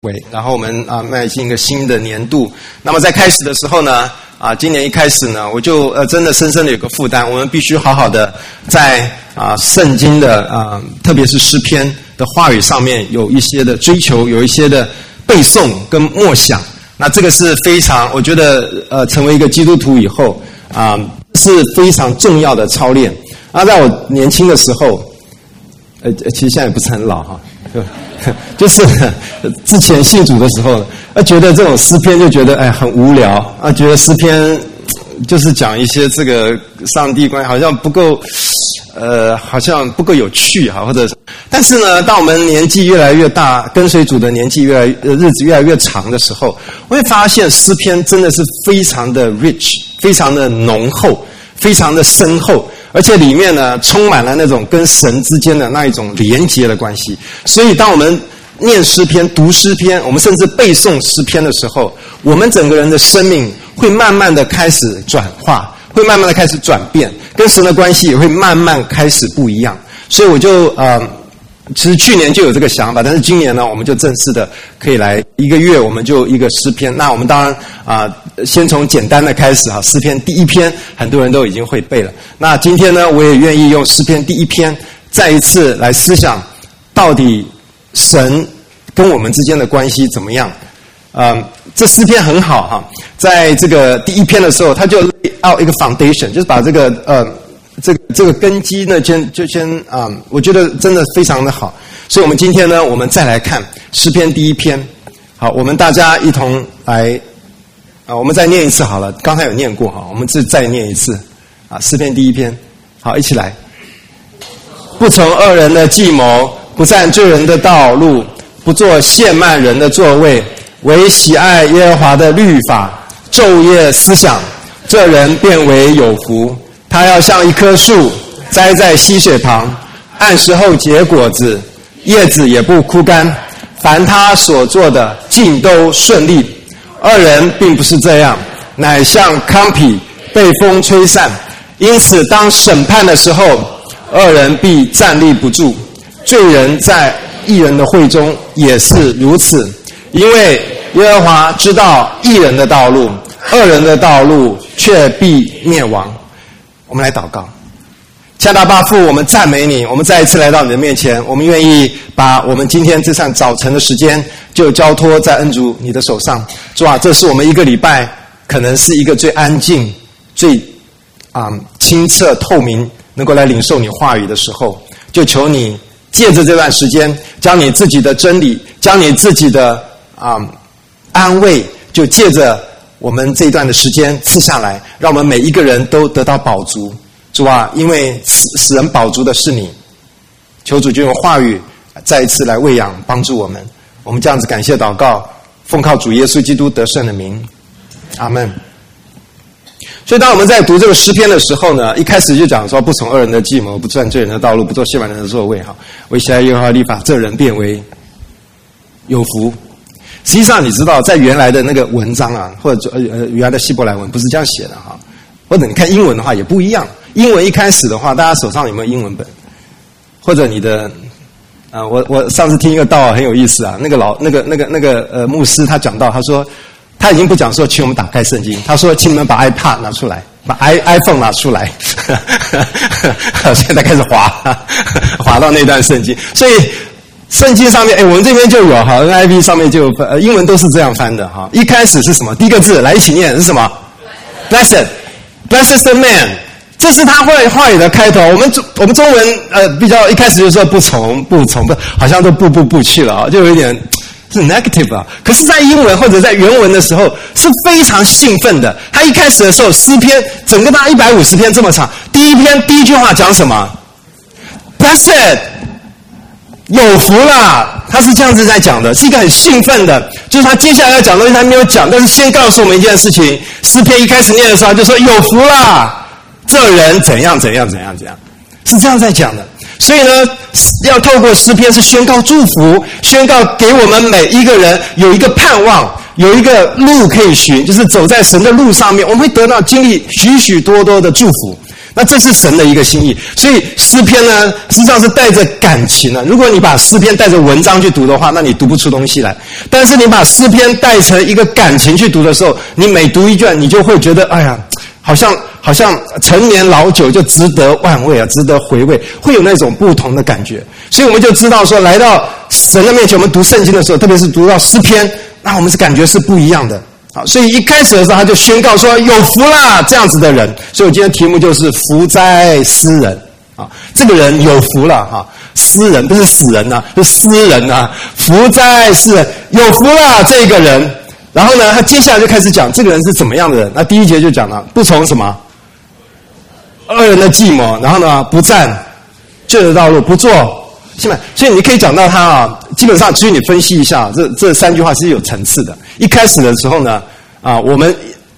然后我们迈进一个新的年度。那么在开始的时候呢，今年一开始呢，我就真的深深的有个负担，我们必须好好的在圣经的特别是诗篇的话语上面有一些的追求，有一些的背诵跟默想。那这个是非常，我觉得成为一个基督徒以后是非常重要的操练。在我年轻的时候，其实现在也不是很老哈。就是之前信主的时候，觉得这种诗篇就觉得很无聊觉得诗篇就是讲一些这个上帝观，好像不够好像不够有趣哈，或者但是呢，当我们年纪越来越大，跟随主的年纪日子越来越长的时候，我会发现诗篇真的是非常的 rich， 非常的浓厚，非常的深厚。而且里面呢，充满了那种跟神之间的那一种连结的关系。所以当我们念诗篇、读诗篇，我们甚至背诵诗篇的时候，我们整个人的生命会慢慢的开始转化，会慢慢的开始转变，跟神的关系也会慢慢开始不一样。所以我就其实去年就有这个想法，但是今年呢，我们就正式的可以来1个月，我们就一个诗篇。那我们当然先从简单的开始哈，诗篇第1篇很多人都已经会背了。那今天呢，我也愿意用诗篇第1篇再一次来思想，到底神跟我们之间的关系怎么样？这诗篇很好哈，在这个第1篇的时候，他就 lay out 一个 foundation， 就是把这个这个根基呢，先我觉得真的非常的好。所以我们今天呢，我们再来看诗篇第1篇。好，我们大家一同来我们再念一次好了，刚才有念过哈，我们再念一次诗篇第1篇。好，一起来。不从恶人的计谋，不占罪人的道路，不做亵慢人的座位，唯喜爱耶和华的律法，昼夜思想，这人便为有福。他要像一棵树栽在溪水旁，按时候结果子，叶子也不枯干，凡他所做的尽都顺利。恶人并不是这样，乃像糠秕被风吹散。因此当审判的时候，恶人必站立不住。罪人在义人的会中也是如此，因为耶和华知道义人的道路，恶人的道路却必灭亡。我们来祷告。亲爱的爸父，我们赞美你，我们再一次来到你的面前，我们愿意把我们今天这上早晨的时间就交托在恩主你的手上。主啊，这是我们1个礼拜可能是一个最安静、最清澈透明，能够来领受你话语的时候，就求你借着这段时间，将你自己的真理，将你自己的安慰，就借着我们这一段的时间赐下来，让我们每一个人都得到饱足。主啊，因为使人饱足的是你，求主就用话语再一次来喂养帮助我们。我们这样子感谢祷告，奉靠主耶稣基督得胜的名，阿们。所以当我们在读这个诗篇的时候呢，一开始就讲说，不从恶人的计谋，不占罪人的道路，不做亵慢人的座位，唯喜爱耶和华律法，这人便为有福。实际上你知道，在原来的那个文章或者原来的希伯来文不是这样写的哈，或者你看英文的话也不一样。英文一开始的话，大家手上有没有英文本？或者你的我上次听一个道很有意思那个牧师他讲到，他说他已经不讲说请我们打开圣经，他说请你们把 iPad 拿出来，把 iPhone 拿出来现在开始滑到那段圣经。所以圣经上面我们这边就有NIV 上面就有英文都是这样翻的一开始是什么？第一个字来一起念是什么？ Blessed the man， 这是他话语的开头。我们中文比较一开始就说不从，好像都不去了就有一点是 negative 可是在英文或者在原文的时候是非常兴奋的。他一开始的时候，诗篇整个大150篇这么长，第一句话讲什么？ Blessed， 有福啦，他是这样子在讲的，是一个很兴奋的，就是他接下来要讲的东西他没有讲，但是先告诉我们一件事情。诗篇一开始念的时候就说有福啦，这人怎样，是这样在讲的。所以呢，要透过诗篇是宣告祝福，宣告给我们每一个人有一个盼望，有一个路可以寻，就是走在神的路上面，我们会得到经历许许多多的祝福。 那这是神的一个心意。所以诗篇呢，实际上是带着感情的。如果你把诗篇带着文章去读的话，那你读不出东西来。但是你把诗篇带成一个感情去读的时候，你每读一卷，你就会觉得，哎呀，好像陈年老酒就值得玩味啊，值得回味，会有那种不同的感觉。所以我们就知道说，来到神的面前，我们读圣经的时候，特别是读到诗篇，那我们是感觉是不一样的。好，所以一开始的时候他就宣告说有福啦，这样子的人。所以我今天题目就是福哉诗人啊，这个人有福了哈，诗人不是死人啊，是诗人啊，福哉诗人，有福啦这个人。然后呢，他接下来就开始讲这个人是怎么样的人。那第一节就讲了，不从什么恶人的计谋，然后呢，不占罪的道路，不做是吧？所以你可以讲到他啊，基本上其实你分析一下，这三句话是有层次的。一开始的时候呢，我们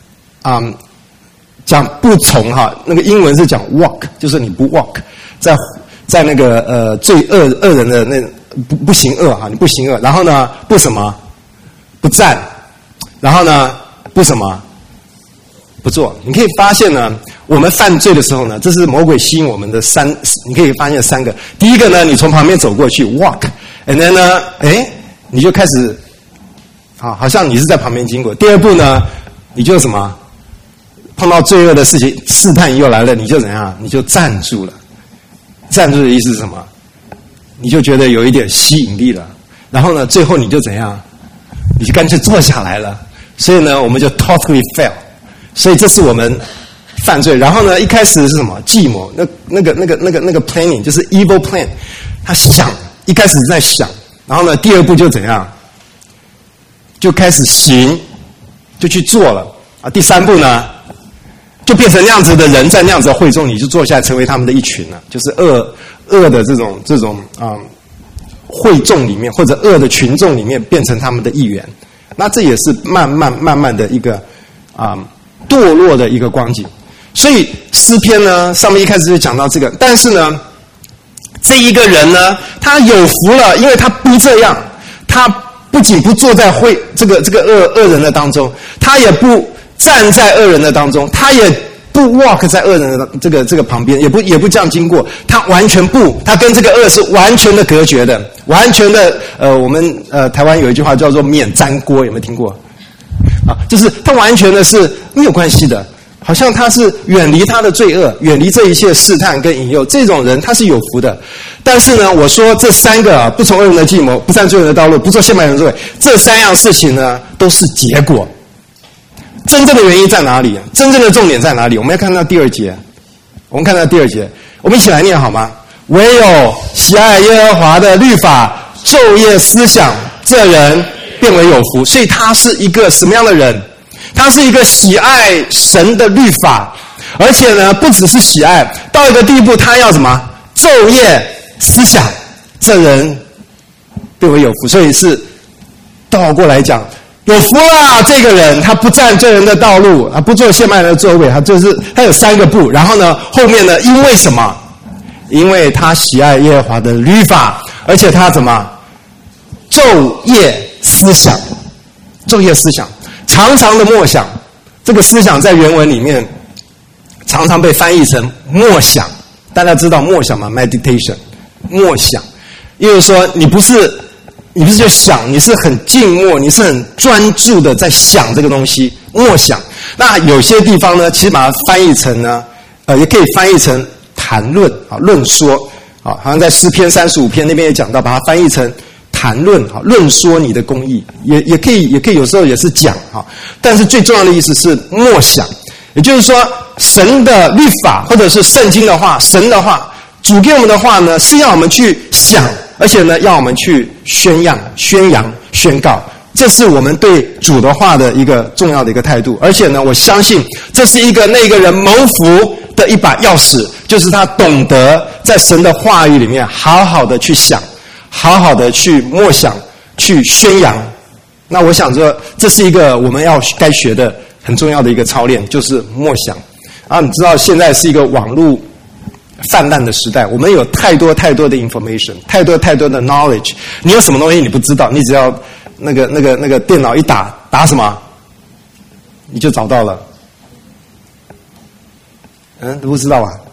讲不从哈，那个英文是讲 walk， 就是你不 walk， 在那个罪恶人的那不行恶哈，你不行恶。然后呢，不什么不占，然后呢不什么不做。你可以发现呢，我们犯罪的时候呢，这是魔鬼吸引我们的你可以发现三个。第一个呢，你从旁边走过去 walk，and then 呢，你就开始好像你是在旁边经过。第二步呢，你就什么碰到罪恶的事情，试探又来了，你就怎样？你就站住了。站住的意思是什么？你就觉得有一点吸引力了。然后呢，最后你就怎样？你就干脆坐下来了。所以呢，我们就 totally fail。所以这是我们犯罪。然后呢，一开始是什么？计谋，那个 planning 就是 evil plan。他想，一开始在想，然后呢，第二步就怎样？就开始行，就去做了啊。第三步呢，就变成那样子的人，在那样子的会众，你就坐下来成为他们的一群了。就是恶的这种会众里面，或者恶的群众里面，变成他们的一员。那这也是慢慢的一个堕落的一个光景。所以诗篇呢，上面一开始就讲到这个，但是呢，这一个人呢，他有福了，因为他不这样，他不仅不坐在这个恶人的当中，他也不站在恶人的当中，他也不 walk 在恶人的这个旁边，也不这样经过，他完全不，他跟这个恶是完全的隔绝的，完全的我们台湾有一句话叫做免沾锅，有没有听过？就是他完全的是没有关系的，好像他是远离他的罪恶，远离这一切试探跟引诱，这种人他是有福的。但是呢，我说这三个不从恶人的计谋，不占罪人的道路，不做亵慢人之罪，这三样事情呢，都是结果。真正的原因在哪里？真正的重点在哪里？我们要看到第二节，我们一起来念好吗？唯有喜爱耶和华的律法，昼夜思想，这人变为有福。所以他是一个什么样的人？他是一个喜爱神的律法，而且呢，不只是喜爱，到一个地步，他要什么？昼夜思想，这人变为有福。所以是倒过来讲，有福啦！这个人他不占罪人的道路，不做亵慢人的座位，他有三个不。然后呢，后面呢，因为什么？因为他喜爱耶和华的律法，而且他怎么？昼夜思想，昼夜思想，常常的默想。这个思想在原文里面常常被翻译成默想。大家知道默想吗 ？meditation， 默想，也就是说你不是就想，你是很静默，你是很专注的在想这个东西，默想。那有些地方呢，其实把它翻译成呢，也可以翻译成谈论啊，论说啊，好像在诗篇35篇那边也讲到，把它翻译成谈论啊，论说你的公义，也可以有时候也是讲啊。但是最重要的意思是默想，也就是说，神的律法或者是圣经的话，神的话，主给我们的话呢，是要我们去想。而且呢，要我们去宣扬、宣告，这是我们对主的话的一个重要的一个态度。而且呢，我相信这是那个人谋福的一把钥匙，就是他懂得在神的话语里面好好的去想，好好的去默想，去宣扬。那我想说，这是一个我们该学的很重要的一个操练，就是默想。你知道现在是一个网络泛滥的时代，我们有太多的 information， 太多的 knowledge。你有什么东西你不知道，你只要那个电脑一打什么，你就找到了。都不知道啊。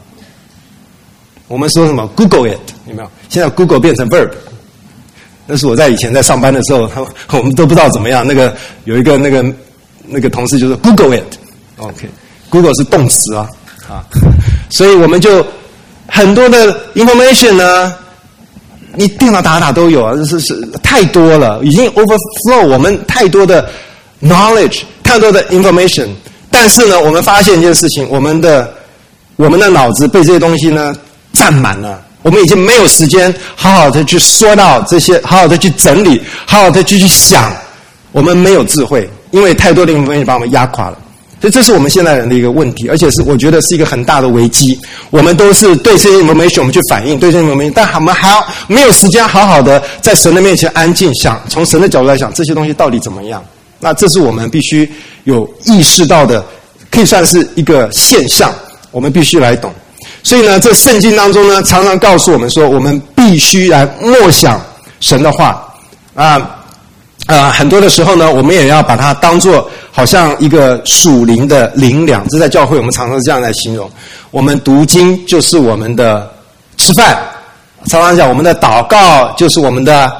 我们说什么 Google it 有没有？现在 Google 变成 verb。那是我在以前在上班的时候，我们都不知道怎么样。有一个那个同事就说 Google it，OK，Google 是动词啊，所以我们就很多的 information 呢，你电脑打都有啊，是太多了，已经 overflow 我们太多的 knowledge， 太多的 information。但是呢，我们发现一件事情，我们的脑子被这些东西呢占满了。我们已经没有时间好好的去说到这些，好好的去整理，好好的去想。我们没有智慧，因为太多的 information 把我们压垮了。所以这是我们现代人的一个问题，而且我觉得是一个很大的危机。我们都是对这些 information 我们去反应，对这些 information， 但我们还要没有时间好好的在神的面前安静想，从神的角度来想这些东西到底怎么样。那这是我们必须有意识到的，可以算是一个现象，我们必须来懂。所以呢，这圣经当中呢，常常告诉我们说，我们必须来默想神的话很多的时候呢，我们也要把它当作好像一个属灵的灵粮。这在教会我们常常这样来形容。我们读经就是我们的吃饭，常常讲我们的祷告就是我们的，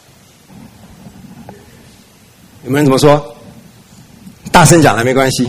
有没有人怎么说？大声讲来没关系。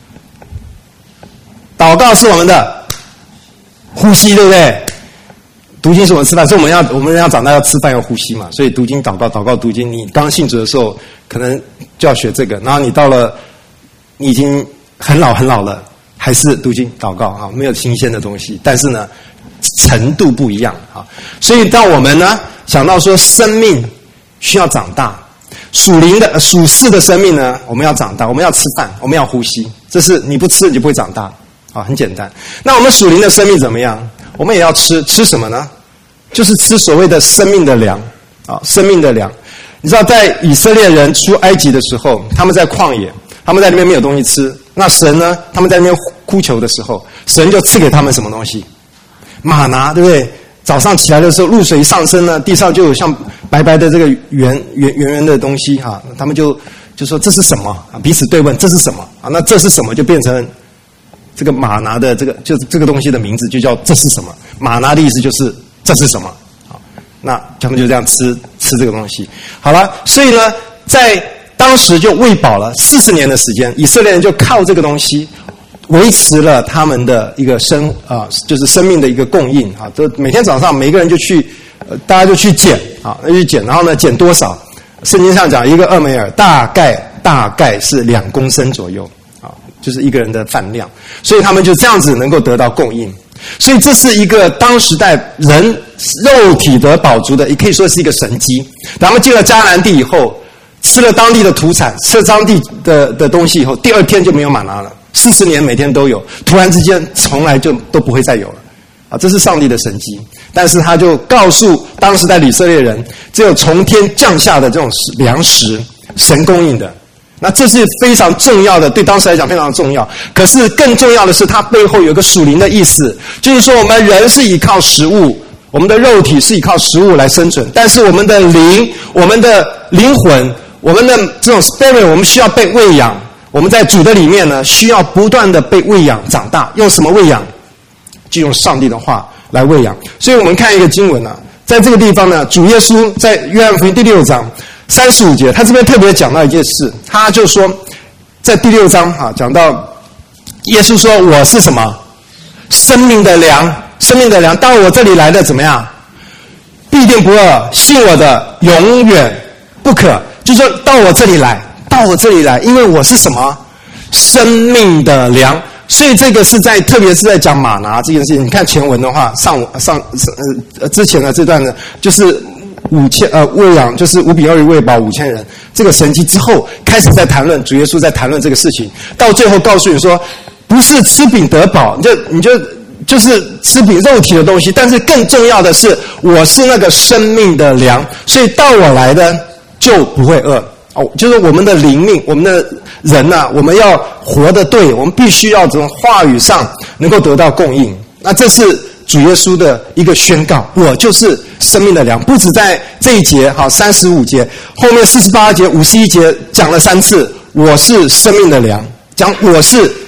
祷告是我们的呼吸，对不对？读经是我们吃饭，所以我们要长大要吃饭要呼吸嘛。所以读经祷告，祷告读经。你刚信主的时候，可能就要学这个。然后你到了，你已经很老了，还是读经祷告啊，没有新鲜的东西。但是呢，程度不一样啊。所以当我们呢想到说生命需要长大，属世的生命呢，我们要长大，我们要吃饭，我们要呼吸。这是你不吃你就不会长大。很简单。那我们属灵的生命怎么样？我们也要吃什么呢？就是吃所谓的生命的粮生命的粮。你知道在以色列人出埃及的时候，他们在旷野，他们在那边没有东西吃。那神呢，他们在那边哭求的时候，神就赐给他们什么东西？玛拿，对不对？早上起来的时候，露水一上升呢，地上就有像白白的这个圆的东西他们就说这是什么彼此对问这是什么那这是什么就变成这个玛拿的就是这个东西的名字就叫这是什么？玛拿的意思就是这是什么？那他们就这样吃这个东西。好了，所以呢，在当时就喂饱了40年的时间，以色列人就靠这个东西维持了他们的一个就是生命的一个供应都每天早上每个人就去大家就去捡去捡，然后呢捡多少？圣经上讲一个俄梅尔大概是2公升左右。就是一个人的饭量，所以他们就这样子能够得到供应。所以这是一个当时代人肉体得饱足的，也可以说是一个神迹。他们进了迦南地以后，吃了当地的土产，吃了当地的东西以后，第2天就没有玛拿了，40年每天都有，突然之间从来就都不会再有了这是上帝的神迹。但是他就告诉当时代以色列人，只有从天降下的这种粮食，神供应的。那这是非常重要的，对当时来讲非常重要。可是更重要的是，它背后有一个属灵的意思，就是说我们人是依靠食物，我们的肉体是依靠食物来生存，但是我们的灵、我们的灵魂、我们的这种 spirit， 我们需要被喂养。我们在主的里面呢，需要不断的被喂养长大。用什么喂养？就用上帝的话来喂养。所以我们看一个经文在这个地方呢，主耶稣在约翰福音第6章。35节，他这边特别讲到一件事，他就说，在第6章讲到耶稣说：“我是什么？生命的粮，生命的粮。到我这里来的怎么样？必定不饿，信我的永远不渴。”就说到我这里来，因为我是什么？生命的粮。所以这个是特别是在讲玛拿这件事情。你看前文的话，之前的这段呢，就是喂养就是5比2鱼喂饱5000人，这个神迹之后开始在谈论主耶稣在谈论这个事情，到最后告诉你说，不是吃饼得饱，就是吃饼肉体的东西，但是更重要的是，我是那个生命的粮，所以到我来的就不会饿就是我们的灵命，我们的人我们要活得对，我们必须要从话语上能够得到供应。那这是主耶稣的一个宣告，我就是生命的粮。不止在这一节35节，后面48节51节讲了3次，我是生命的粮，讲我是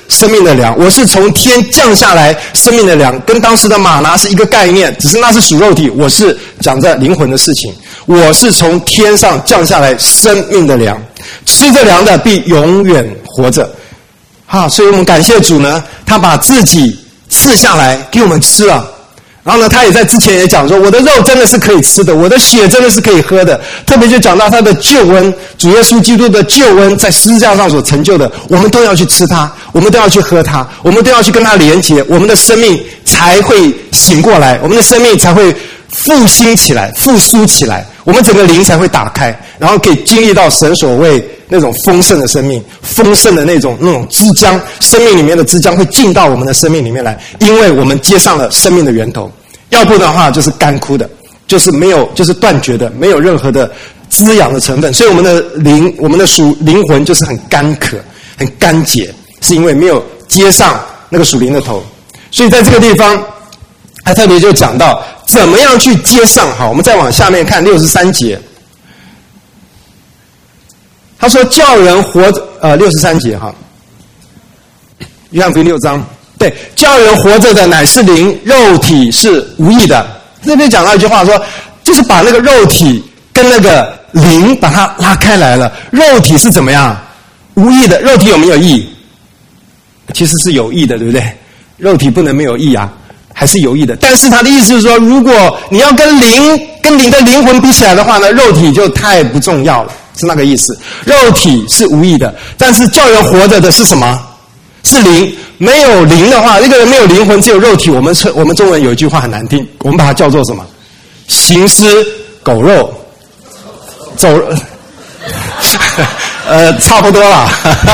生命的粮，我是从天降下来生命的粮，跟当时的玛拿是一个概念，只是那是属肉体，我是讲在灵魂的事情。我是从天上降下来生命的粮，吃这粮的必永远活着。所以我们感谢主呢，他把自己赐下来给我们吃啊。然后呢，他也在之前也讲说，我的肉真的是可以吃的，我的血真的是可以喝的。特别就讲到他的救恩，主耶稣基督的救恩在十字架上所成就的，我们都要去吃它，我们都要去喝它，我们都要去跟它连结，我们的生命才会醒过来，我们的生命才会复兴起来，复苏起来，我们整个灵才会打开，然后可以经历到神所谓那种丰盛的生命，丰盛的那种汁浆，生命里面的汁浆会进到我们的生命里面来，因为我们接上了生命的源头。要不的话就是干枯的，就是没有，就是断绝的，没有任何的滋养的成分。所以我们的灵，我们的灵魂就是很干渴，很干结，是因为没有接上那个属灵的头。所以在这个地方，他特别就讲到怎么样去接上。好，我们再往下面看63节。他说叫人活63节哈，约翰福音6章，对，叫人活着的乃是灵，肉体是无益的。这边讲到一句话说，就是把那个肉体跟那个灵把它拉开来了。肉体是怎么样？无益的。肉体有没有益？其实是有益的，对不对？肉体不能没有益啊，还是有益的。但是他的意思是说，如果你要跟你的灵魂比起来的话呢，肉体就太不重要了，是那个意思。肉体是无益的，但是叫人活着的是什么？是灵。没有灵的话，一个人没有灵魂，只有肉体。我们中文有一句话很难听，我们把它叫做什么？行尸狗肉，差不多啦。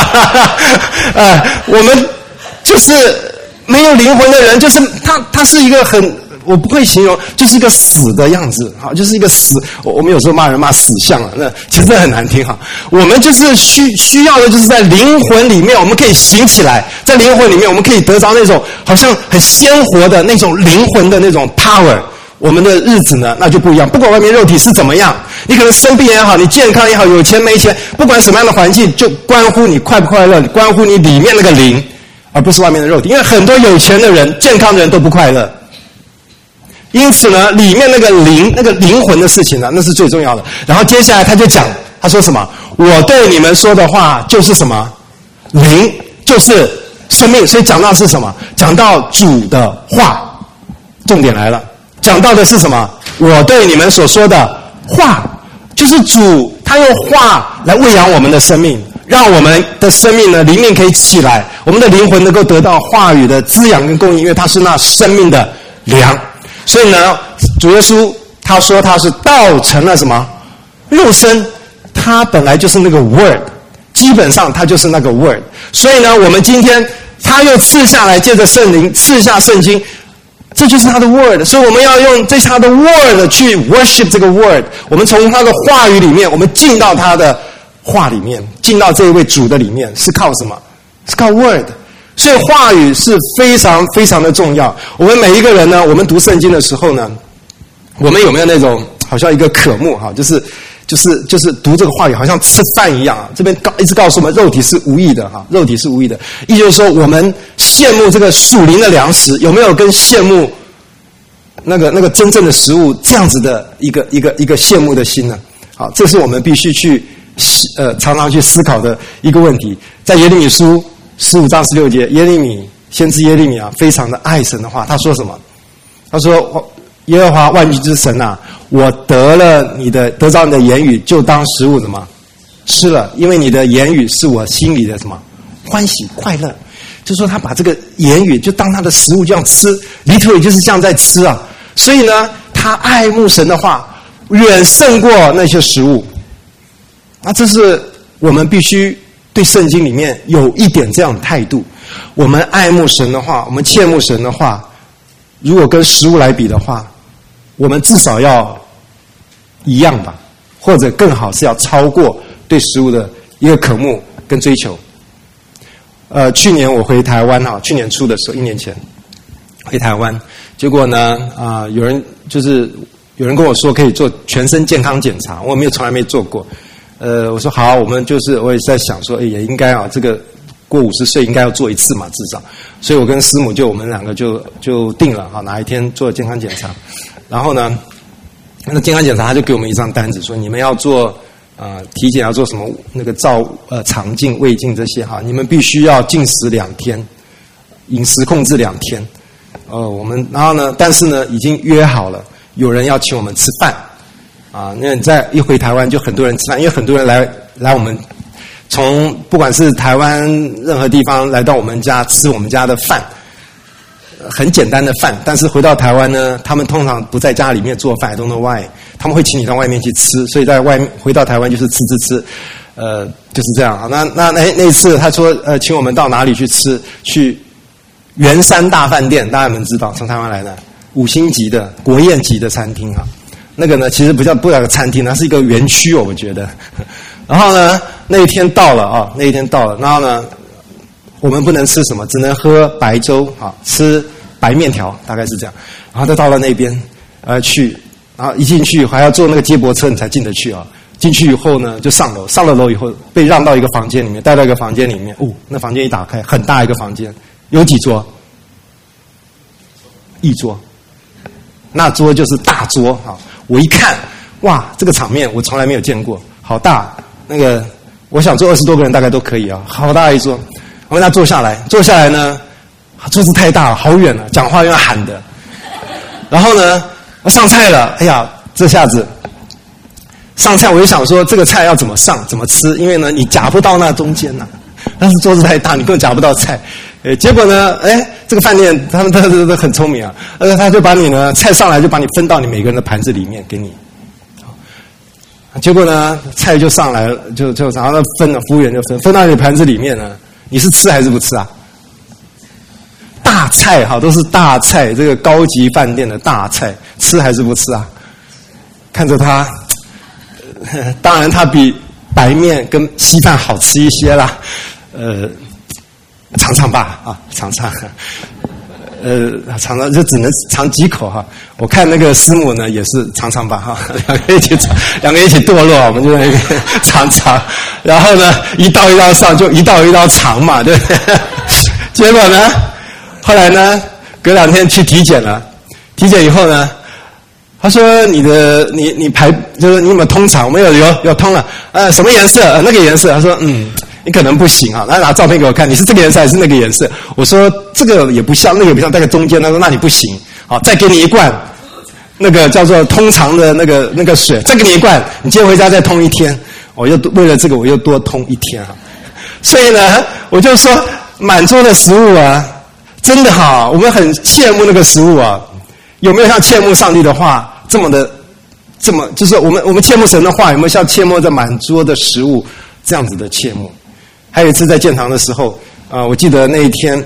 我们就是没有灵魂的人，就是他是一个很，我不会形容，就是一个死的样子，就是一个死。我们有时候骂人骂死相啊，那其实很难听哈。我们就是需要的，就是在灵魂里面，我们可以醒起来，在灵魂里面，我们可以得着那种好像很鲜活的那种灵魂的那种 power。我们的日子呢，那就不一样。不管外面肉体是怎么样，你可能生病也好，你健康也好，有钱没钱，不管什么样的环境，就关乎你快不快乐，关乎你里面那个灵，而不是外面的肉体。因为很多有钱的人、健康的人都不快乐。因此呢，里面那个灵魂的事情呢，那是最重要的。然后接下来他就讲，他说什么？我对你们说的话就是什么？灵就是生命。所以讲到是什么？讲到主的话，重点来了。讲到的是什么？我对你们所说的话，就是主他用话来喂养我们的生命，让我们的生命呢灵命可以起来，我们的灵魂能够得到话语的滋养跟供应，因为他是那生命的粮。所以呢，主耶稣他说他是道成了什么？肉身，他本来就是那个 word， 基本上他就是那个 word。所以呢，我们今天他又赐下来，借着圣灵赐下圣经，这就是他的 word。所以我们要用这他的 word 去 worship 这个 word。我们从他的话语里面，我们进到他的话里面，进到这一位主的里面，是靠什么？是靠 word。所以话语是非常非常的重要。我们每一个人呢，我们读圣经的时候呢，我们有没有那种好像一个渴慕哈，就是读这个话语好像吃饭一样啊。这边一直告诉我们，肉体是无益的哈，肉体是无益的。也就是说，我们羡慕这个属灵的粮食，有没有跟羡慕那个真正的食物这样子的一个羡慕的心呢？好，这是我们必须去常常去思考的一个问题。在耶利米书15章16节，先知耶利米啊，非常的爱神的话，他说什么？他说：耶和华万军之神啊，我得着你的言语，就当食物什么吃了，因为你的言语是我心里的什么欢喜快乐。就是说他把这个言语就当他的食物这样吃， literally 就是这样在吃啊。所以呢，他爱慕神的话远胜过那些食物。那这是我们必须对圣经里面有一点这样的态度。我们爱慕神的话，我们切慕神的话，如果跟食物来比的话，我们至少要一样吧，或者更好是要超过对食物的一个渴慕跟追求。去年我回台湾去年初的时候，1年前回台湾，结果呢有人跟我说可以做全身健康检查，我从来没做过。我说好，我也在想说，也应该这个过50岁应该要做一次嘛，至少。所以我跟师母我们两个就定了哪一天做健康检查。然后呢，那健康检查他就给我们一张单子，说你们要做体检要做什么那个肠镜、胃镜这些你们必须要禁食2天，饮食控制2天。我们然后呢，但是呢已经约好了，有人要请我们吃饭那你一回台湾就很多人吃饭，因为很多人来我们从不管是台湾任何地方来到我们家吃我们家的饭，很简单的饭，但是回到台湾呢，他们通常不在家里面做饭 I don't know why， 他们会请你到外面去吃，所以在外面回到台湾就是吃，就是这样那一次他说请我们到哪里去吃，去圆山大饭店，大家有没有知道？从台湾来的5星级的国宴级的餐厅那个呢其实不叫个餐厅，它是一个园区我觉得。然后呢那一天到了然后呢我们不能吃什么，只能喝白粥吃白面条，大概是这样。然后再到了那边去，然后一进去还要坐那个接驳车你才进得去进去以后呢就上了楼以后被让到一个房间里面，带到一个房间里面那房间一打开很大一个房间，有几桌？1桌，那桌就是大桌我一看哇这个场面我从来没有见过，好大，那个我想坐20多个人大概都可以好大一桌。我跟他坐下来呢，桌子太大了，好远了，讲话要喊的。然后呢我上菜了，哎呀这下子上菜我就想说这个菜要怎么上怎么吃，因为呢你夹不到那中间但是桌子太大你根本夹不到菜。结果呢这个饭店他们都很聪明他就把你呢菜上来就把你分到你每个人的盘子里面给你。结果呢菜就上来了，就然后分了，服务员就分到你盘子里面呢，你是吃还是不吃大菜都是大菜，这个高级饭店的大菜，吃还是不吃看着它当然它比白面跟稀饭好吃一些啦，尝尝吧尝尝就只能尝几口我看那个师母呢也是尝尝吧两个一起堕落，我们就在那边尝尝。然后呢一道一道上，就一道一道尝嘛，对不对？结果呢后来呢隔2天去体检了，体检以后呢他说你排就是你有没有通肠？我们有通了什么颜色？那个颜色。他说你可能不行他拿照片给我看，你是这个颜色还是那个颜色？我说这个也不像，那个也不像，大概中间。他说那你不行，再给你一罐那个叫做通肠的那个水，再给你一罐，你今天回家再通1天。我又为了这个我又多通1天所以呢我就说满桌的食物真的我们很羡慕那个食物有没有像羡慕上帝的话这么就是我们羡慕神的话，有没有像羡慕这满桌的食物这样子的羡慕？还有一次在建堂的时候我记得那一天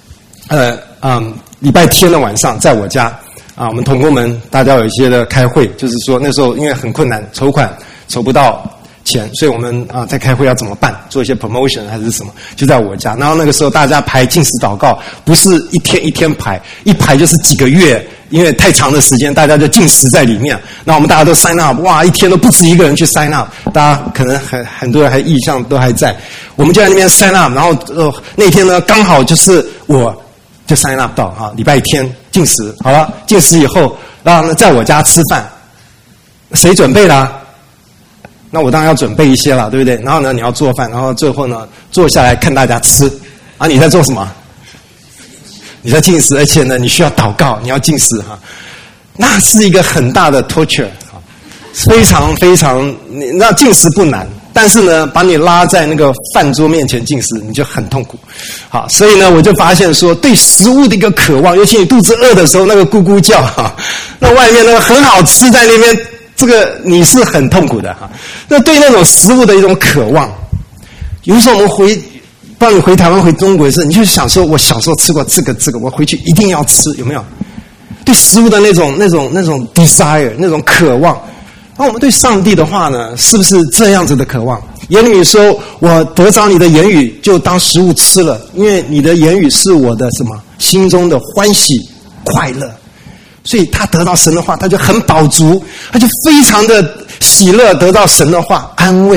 礼拜天的晚上在我家我们同工们大家有一些的开会，就是说那时候因为很困难，筹款筹不到钱，所以我们在开会要怎么办，做一些 promotion 还是什么，就在我家。然后那个时候大家排禁食祷告，不是一天一天排，一排就是几个月，因为太长的时间大家就禁食在里面。那我们大家都 sign up， 哇一天都不止一个人去 sign up， 大家可能很多人还意向都还在，我们就在那边 sign up。然后那天呢刚好就是我就 sign up 到礼拜天禁食，好了，禁食以后然后呢在我家吃饭，谁准备啦？那我当然要准备一些了，对不对？然后呢你要做饭，然后最后呢坐下来看大家吃你在做什么？你在禁食，而且呢你需要祷告，你要禁食那是一个很大的 torture 非常非常，那禁食不难，但是呢把你拉在那个饭桌面前禁食你就很痛苦。所以呢我就发现说对食物的一个渴望，尤其你肚子饿的时候那个咕咕叫那外面那个很好吃在那边，这个你是很痛苦的那对那种食物的一种渴望，有时候我们帮你回台湾回中国的时候，你就想说我小时候吃过这个我回去一定要吃，有没有？对食物的那种 desire， 那种渴望。那我们对上帝的话呢是不是这样子的渴望？耶利米说我得着你的言语就当食物吃了，因为你的言语是我的什么心中的欢喜快乐。所以他得到神的话他就很饱足，他就非常的喜乐，得到神的话安慰，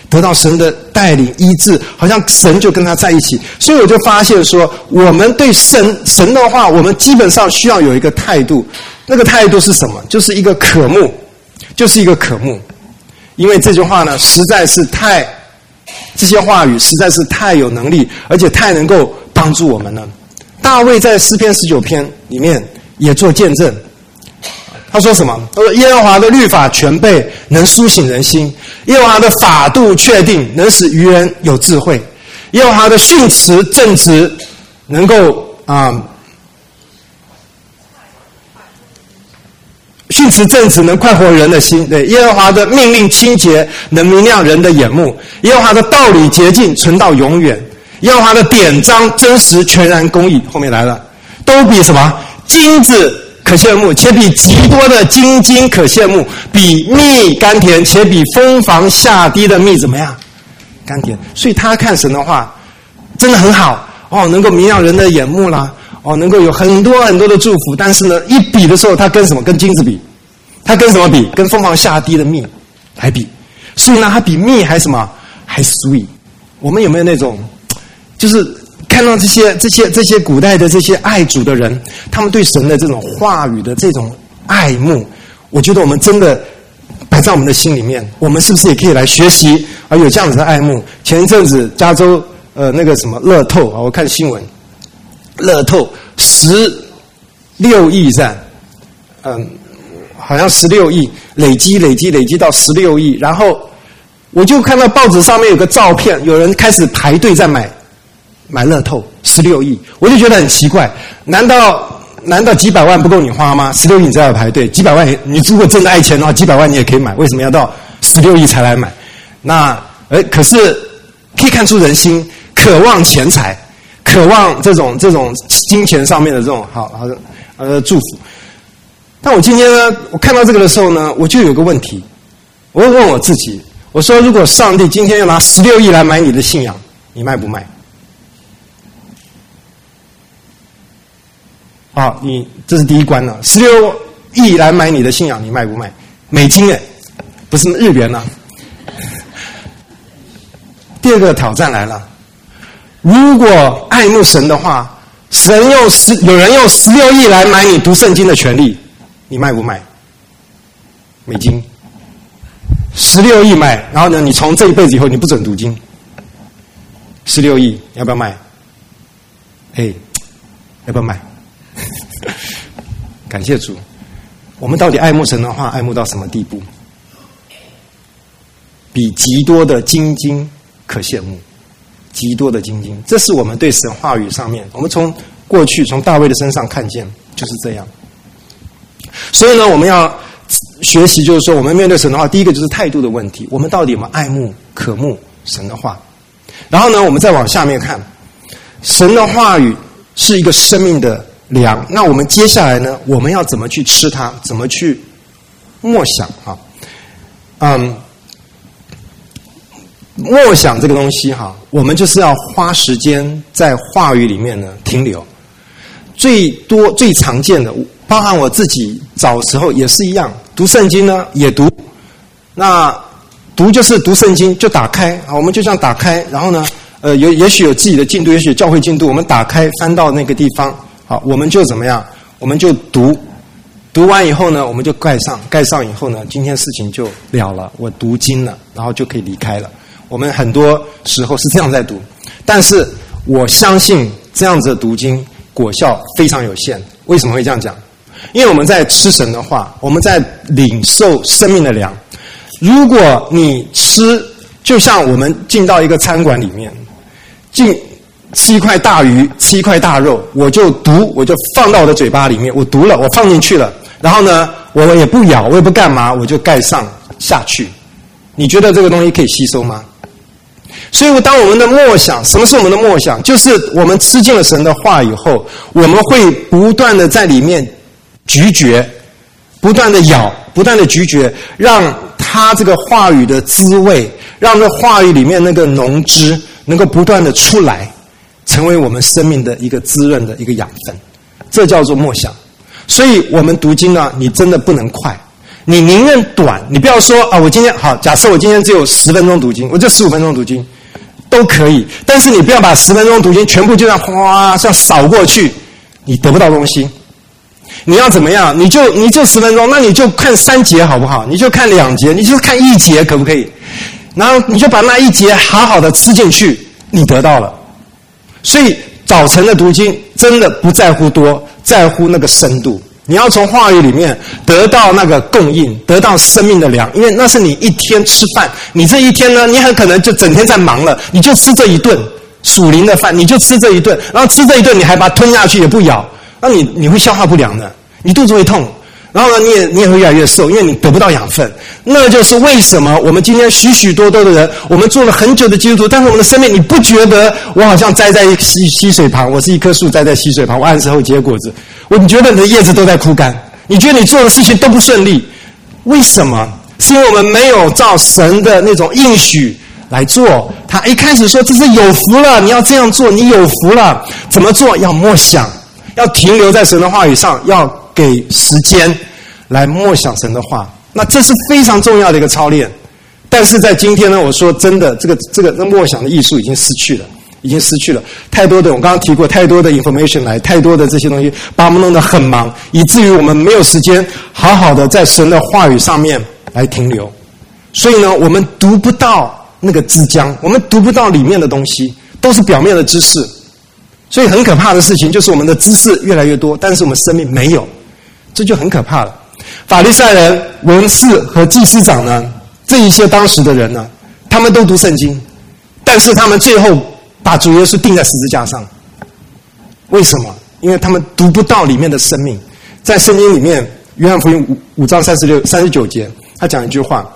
得到神的带领医治，好像神就跟他在一起。所以我就发现说，我们对神的话，我们基本上需要有一个态度。那个态度是什么？就是一个渴慕，就是一个渴慕。因为这句话呢，这些话语实在是太有能力，而且太能够帮助我们了。大卫在诗篇19篇里面也做见证。他说什么？他说：“耶和华的律法全备，能苏醒人心；耶和华的法度确定，能使愚人有智慧；耶和华的训词正直，能够训词正直，能快活人的心。对，耶和华的命令清洁，能明亮人的眼目；耶和华的道理洁净，存到永远；耶和华的典章真实，全然公义。”后面来了，都比什么？金子可羡慕，且比极多的金金可羡慕；比蜜甘甜，且比蜂房下滴的蜜怎么样？甘甜。所以他看神的话真的很好哦，能够明亮人的眼目啦，哦，能够有很多很多的祝福。但是呢，一比的时候，他跟什么？跟金子比。他跟什么比？跟蜂房下滴的蜜来比。所以呢，他比蜜还什么？还 sweet。我们有没有那种，就是看到这些古代的这些爱主的人，他们对神的这种话语的这种爱慕，我觉得我们真的摆在我们的心里面，我们是不是也可以来学习有这样子的爱慕？前一阵子加州那个什么乐透我看新闻，乐透16亿赞，好像16亿累积到16亿，然后我就看到报纸上面有个照片，有人开始排队在买乐透16亿，我就觉得很奇怪，难道几百万不够你花吗？16亿你再要排队，几百万你如果真的爱钱的话，几百万你也可以买，为什么要到16亿才来买？那可是可以看出人心渴望钱财，渴望这种金钱上面的这种好的祝福。但我今天呢，我看到这个的时候呢，我就有个问题，我会问我自己，我说如果上帝今天要拿16亿来买你的信仰，你卖不卖？你这是第一关了，16亿来买你的信仰，你卖不卖？美金不是日元啊。第二个挑战来了，如果爱慕神的话，有人用16亿来买你读圣经的权利，你卖不卖？美金16亿买，然后呢，你从这一辈子以后你不准读经，16亿要不要卖？要不要卖？感谢主，我们到底爱慕神的话，爱慕到什么地步？比极多的金金可羡慕，极多的金金，这是我们对神话语上面，我们从过去从大卫的身上看见就是这样。所以呢，我们要学习，就是说我们面对神的话，第一个就是态度的问题，我们到底有没有爱慕渴慕神的话？然后呢，我们再往下面看，神的话语是一个生命的粮，那我们接下来呢，我们要怎么去吃它，怎么去默想默想这个东西我们就是要花时间在话语里面呢停留。最常见的，包含我自己早时候也是一样，读圣经呢也读，那读就是读圣经就打开我们就这样打开，然后呢也许有自己的进度，也许有教会进度，我们打开翻到那个地方，我们就怎么样？我们就读完以后呢，我们就盖上以后呢，今天事情就了了，我读经了，然后就可以离开了。我们很多时候是这样在读，但是我相信这样子的读经果效非常有限。为什么会这样讲？因为我们在吃神的话，我们在领受生命的粮。如果你吃，就像我们进到一个餐馆里面，吃一块大鱼，吃一块大肉，我就放到我的嘴巴里面，我读了，我放进去了，然后呢，我也不咬，我也不干嘛，我就盖上下去。你觉得这个东西可以吸收吗？所以当我们的默想，什么是我们的默想？就是我们吃进了神的话以后，我们会不断的在里面咀嚼，不断的咬，不断的咀嚼，让它这个话语的滋味，让这话语里面那个浓汁能够不断的出来，成为我们生命的一个滋润的一个养分，这叫做默想。所以我们读经呢，你真的不能快， 你宁愿短，你不要说啊，我今天好，假设我今天只有10分钟读经，我就15分钟读经都可以，但是你不要把10分钟读经全部就这样哗这样扫过去，你得不到东西。你要怎么样？你就10分钟，那你就看3节好不好？你就看2节，你就看1节可不可以？然后你就把那1节好好的吃进去，你得到了。所以早晨的读经真的不在乎多，在乎那个深度。你要从话语里面得到那个供应，得到生命的粮，因为那是你一天吃饭。你这一天呢，你很可能就整天在忙了，你就吃这一顿属灵的饭，你就吃这一顿，然后吃这一顿你还把它吞下去也不咬，那你会消化不良的，你肚子会痛，然后呢你也会越来越瘦，因为你得不到养分。那就是为什么我们今天许许多多的人，我们做了很久的基督徒，但是我们的生命你不觉得我好像栽在溪水旁，我是一棵树栽在溪水旁，我按时后结果子，你觉得你的叶子都在枯干，你觉得你做的事情都不顺利，为什么？是因为我们没有照神的那种应许来做。他一开始说这是有福了，你要这样做，你有福了。怎么做？要默想，要停留在神的话语上，要给时间来默想神的话。那这是非常重要的一个操练。但是在今天呢，我说真的，这个默想的艺术已经失去了。太多的，我刚刚提过，太多的 information 来，太多的这些东西把我们弄得很忙，以至于我们没有时间好好的在神的话语上面来停留。所以呢，我们读不到那个枝浆，我们读不到里面的东西，都是表面的知识。所以很可怕的事情就是我们的知识越来越多，但是我们生命没有，这就很可怕了。法利赛人、文士和祭司长呢，这一些当时的人呢，他们都读圣经，但是他们最后把主耶稣钉在十字架上。为什么？因为他们读不到里面的生命。在圣经里面，约翰福音5章39节，他讲一句话，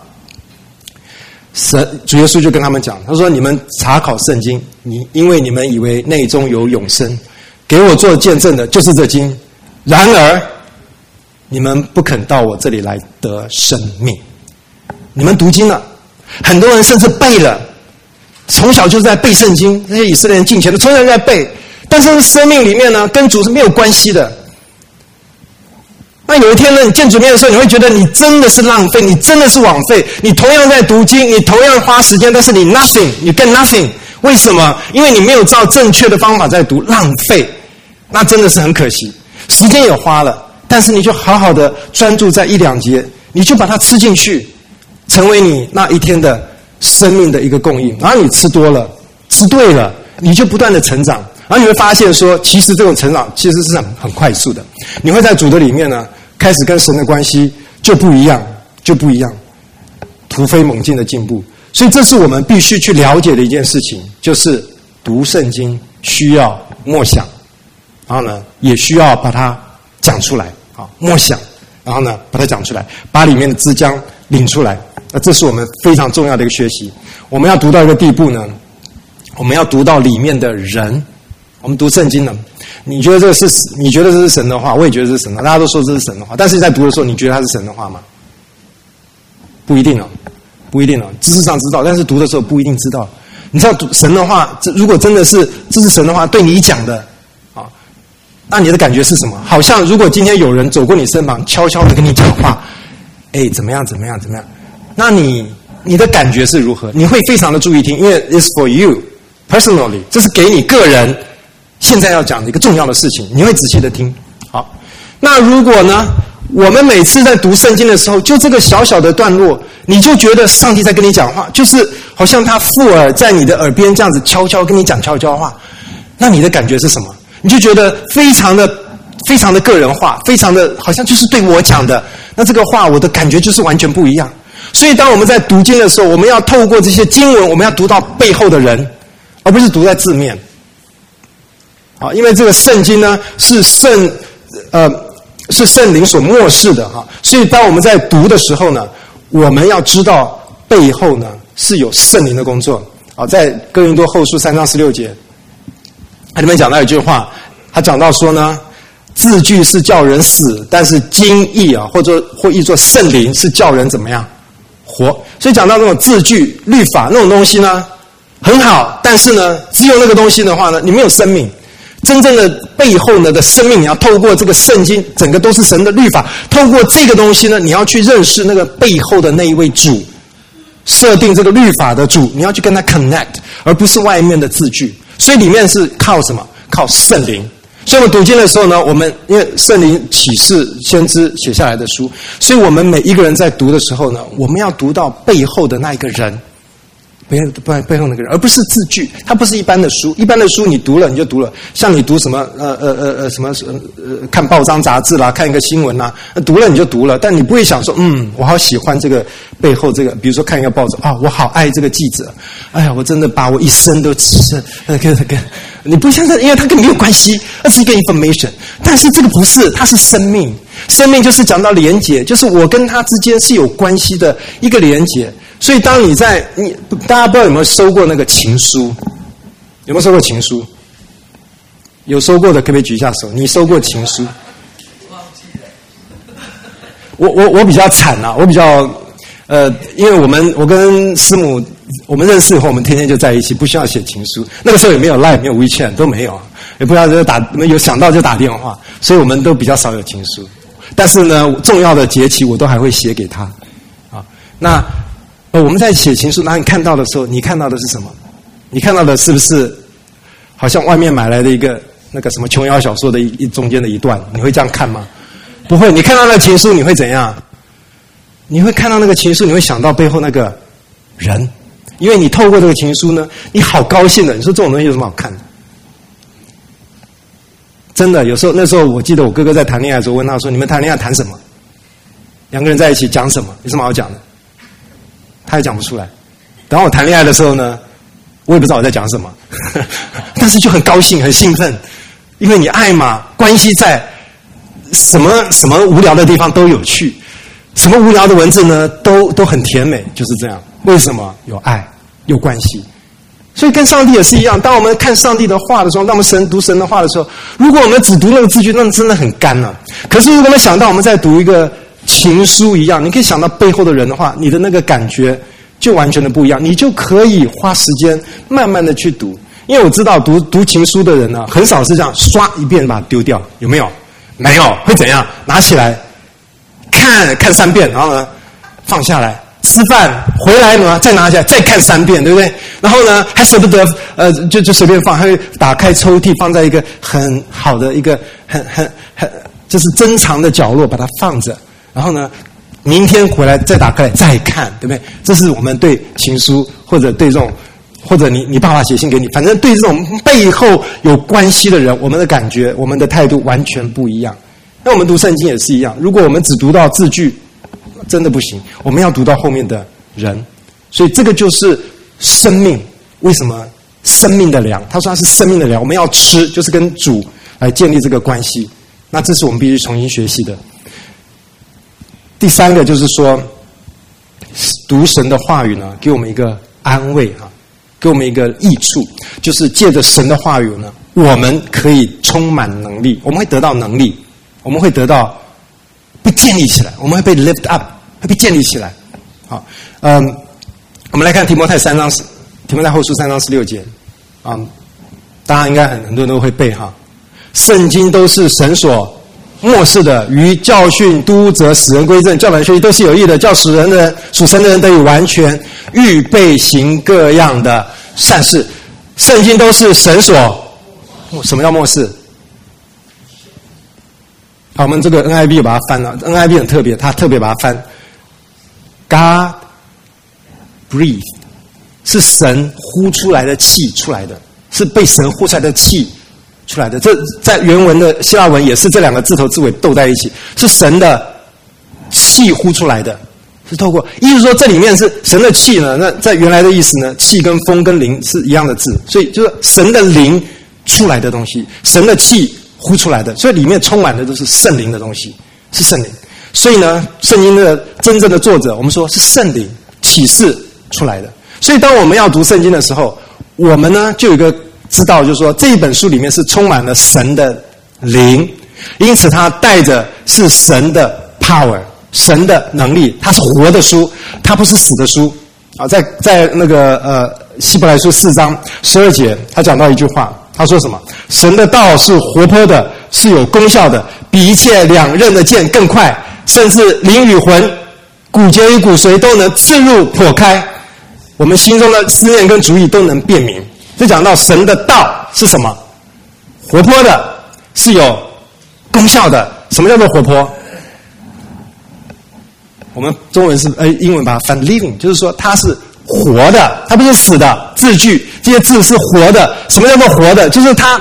主耶稣就跟他们讲，他说：“你们查考圣经，因为你们以为内中有永生，给我做见证的就是这经。然而，你们不肯到我这里来得生命。你们读经了，很多人甚至背了。”从小就是在背圣经，那些以色列人敬虔的从小就在背，但是生命里面呢，跟主是没有关系的。那有一天呢，你见主面的时候，你会觉得你真的是浪费，你真的是枉费。你同样在读经，你同样花时间，但是你 nothing， 你 get nothing。为什么？因为你没有照正确的方法在读，浪费。那真的是很可惜，时间也花了，但是你就好好的专注在1-2节，你就把它吃进去，成为你那一天的生命的一个供应。然后你吃多了，吃对了，你就不断的成长。然后你会发现说，其实这种成长其实是很快速的。你会在主的里面呢，开始跟神的关系就不一样，突飞猛进的进步。所以这是我们必须去了解的一件事情，就是读圣经需要默想，然后呢，也需要把它讲出来。好，默想，然后呢，把它讲出来，把里面的枝浆领出来。那这是我们非常重要的一个学习。我们要读到一个地步呢，我们要读到里面的人。我们读圣经呢，你觉得这是神的话，我也觉得这是神的话，大家都说这是神的话，但是在读的时候，你觉得它是神的话吗？不一定哦，知识上知道，但是读的时候不一定知道。你知道读神的话，如果真的是这是神的话，对你讲的啊，那你的感觉是什么？好像如果今天有人走过你身旁，悄悄的跟你讲话，怎么样？那你的感觉是如何？你会非常的注意听，因为 it's for you personally， 这是给你个人现在要讲的一个重要的事情，你会仔细的听。好，那如果呢，我们每次在读圣经的时候，就这个小小的段落，你就觉得上帝在跟你讲话，就是好像他附耳在你的耳边这样子悄悄跟你讲悄悄话，那你的感觉是什么？你就觉得非常的个人化，非常的好像就是对我讲的，那这个话我的感觉就是完全不一样。所以当我们在读经的时候，我们要透过这些经文，我们要读到背后的人，而不是读在字面。好，因为这个圣经呢是圣灵所默示的哈，所以当我们在读的时候呢，我们要知道背后呢是有圣灵的工作。好，在哥林多后书3章16节，他里面讲到一句话，他讲到说呢，字句是叫人死，但是经义啊，或译作圣灵是叫人怎么样活。所以讲到那种字句、律法那种东西呢，很好，但是呢，只有那个东西的话呢，你没有生命。 真正的背后呢的生命，你要透过这个圣经，整个都是神的律法，透过这个东西呢，你要去认识那个背后的那一位主，设定这个律法的主，你要去跟他 connect， 而不是外面的字句。所以里面是靠什么？靠圣灵。所以我们读经的时候呢，我们因为圣灵启示先知写下来的书，所以我们每一个人在读的时候呢，我们要读到背后的那一个人，背后那个人，而不是字句。它不是一般的书，一般的书你读了你就读了，像你读什么看报章杂志啦，看一个新闻啦，读了你就读了，但你不会想说我好喜欢这个背后这个，比如说看一个报纸啊，我好爱这个记者，哎呀，我真的把我一生都你不相信，因为它跟你没有关系，那是一个 information。但是这个不是，它是生命，生命就是讲到连结，就是我跟他之间是有关系的一个连结。所以当大家不知道有没有收过那个情书？有没有收过情书？有收过的可不可以举一下手？你收过情书？我比较惨啊，我比较因为我跟师母我们认识以后，我们天天就在一起，不需要写情书。那个时候也没有 Line， 没有 WeChat， 都没有，也不知道有想到就打电话，所以我们都比较少有情书。但是呢，重要的节期我都还会写给他啊。那我们在写情书，那你看到的时候，你看到的是什么？你看到的是不是好像外面买来的一个那个什么琼瑶小说的中间的一段？你会这样看吗？不会。你看到那个情书，你会怎样？你会看到那个情书，你会想到背后那个人，因为你透过这个情书呢，你好高兴的。你说这种东西有什么好看的？真的，有时候那时候我记得我哥哥在谈恋爱的时候，问他说：“你们谈恋爱谈什么？两个人在一起讲什么？有什么好讲的？”他也讲不出来。等我谈恋爱的时候呢，我也不知道我在讲什么，但是就很高兴、很兴奋，因为你爱嘛，关系在什么无聊的地方都有趣，什么无聊的文字呢，都很甜美，就是这样。为什么？有爱，有关系。所以跟上帝也是一样，当我们看上帝的话的时候，当我们读神的话的时候，如果我们只读那个字句，那真的很干了。可是如果我们想到我们在读一个情书一样，你可以想到背后的人的话，你的那个感觉就完全的不一样，你就可以花时间慢慢的去读。因为我知道读情书的人呢，很少是这样刷一遍把它丢掉，有没有？没有，会怎样？拿起来看3遍，然后呢放下来，吃饭回来呢再拿起来再看3遍，对不对？然后呢还舍不得就随便放，还会打开抽屉放在一个很好的一个很就是珍藏的角落把它放着，然后呢明天回来再打开来再看，对不对？这是我们对情书或者对这种，或者你爸爸写信给你，反正对这种背后有关系的人，我们的感觉我们的态度完全不一样。那我们读圣经也是一样，如果我们只读到字句真的不行，我们要读到后面的人。所以这个就是生命。为什么生命的粮？他说他是生命的粮，我们要吃，就是跟主来建立这个关系。那这是我们必须重新学习的。第三个就是说，读神的话语呢，给我们一个安慰啊，给我们一个益处，就是借着神的话语呢，我们可以充满能力，我们会得到能力，我们会得到被建立起来，我们会被 lift up， 会被建立起来。好，我们来看提摩太后书3章16节啊，大家应该很多人都会背哈。圣经都是神所默示的，于教训、督责、使人归正、教导学习都是有益的，叫属神的人得以完全，预备行各样的善事。圣经都是神所，什么叫默示？好，我们这个 NIV 把它翻了 ，NIV 很特别，它特别把它翻 ，God breathed， 是神呼出来的气出来的，是被神呼出来的气出来的。这在原文的希腊文也是这两个字头字尾斗在一起，是神的气呼出来的，是透过，意思说这里面是神的气呢，那在原来的意思呢，气跟风跟灵是一样的字，所以就是神的灵出来的东西，神的气呼出来的，所以里面充满的都是圣灵的东西，是圣灵。所以呢，圣经的真正的作者，我们说是圣灵启示出来的。所以当我们要读圣经的时候，我们呢就有一个知道，就是说这一本书里面是充满了神的灵，因此它带着是神的 power， 神的能力，它是活的书，它不是死的书啊。在那个希伯来书4章12节，他讲到一句话， 他说什么？神的道是活泼的，是有功效的，比一切两刃的剑更快，甚至灵与魂、骨节与骨髓都能刺入剖开，我们心中的思念跟主意都能辨明。就讲到神的道是什么？活泼的，是有功效的。什么叫做活泼？我们中文是英文把它翻 living， 就是说它是活的，它不是死的。字句这些字是活的。什么叫做活的？就是它，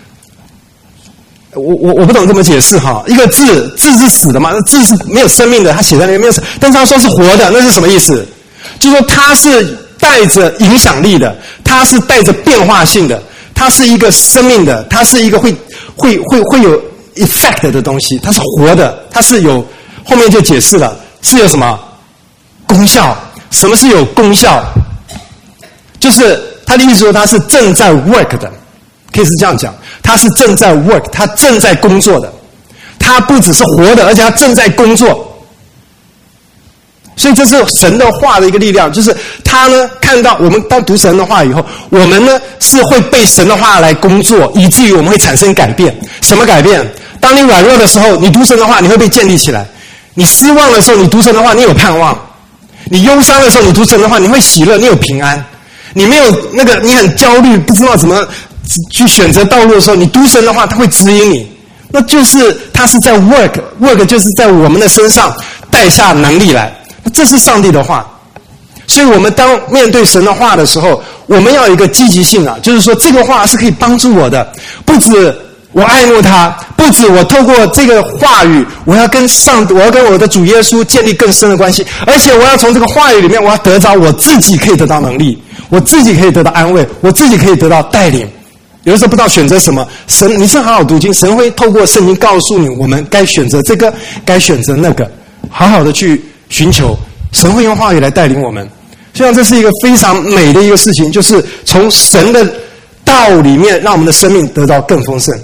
我不懂这么解释哈。一个字是死的嘛，字是没有生命的，它写在那边没有，但是他说是活的，那是什么意思？就是说它是带着影响力的，它是带着变化性的，它是一个生命的，它是一个会有 effect 的东西，它是活的，它是有，后面就解释了是有什么功效。什么是有功效？就是他的意思说他是正在 work 的，可以是这样讲，他是正在 work， 他正在工作的，他不只是活的，而且他正在工作。所以这是神的话的一个力量，就是他呢看到我们当读神的话以后，我们呢是会被神的话来工作，以至于我们会产生改变。什么改变？当你软弱的时候，你读神的话，你会被建立起来；你失望的时候，你读神的话，你有盼望；你忧伤的时候，你读神的话，你会喜乐，你有平安。你没有那个，你很焦虑，不知道怎么去选择道路的时候，你读神的话，他会指引你。那就是他是在 work 就是在我们的身上带下能力来。这是上帝的话。所以我们当面对神的话的时候，我们要有一个积极性啊，就是说这个话是可以帮助我的，不止我爱慕他，不止我透过这个话语，我要跟我的主耶稣建立更深的关系，而且我要从这个话语里面，我要得着我自己可以得到能力，我自己可以得到安慰，我自己可以得到带领。有的时候不知道选择什么，神，你是好好读经，神会透过圣经告诉你，我们该选择这个，该选择那个，好好的去寻求，神会用话语来带领我们。所以这是一个非常美的一个事情，就是从神的道里面，让我们的生命得到更丰盛。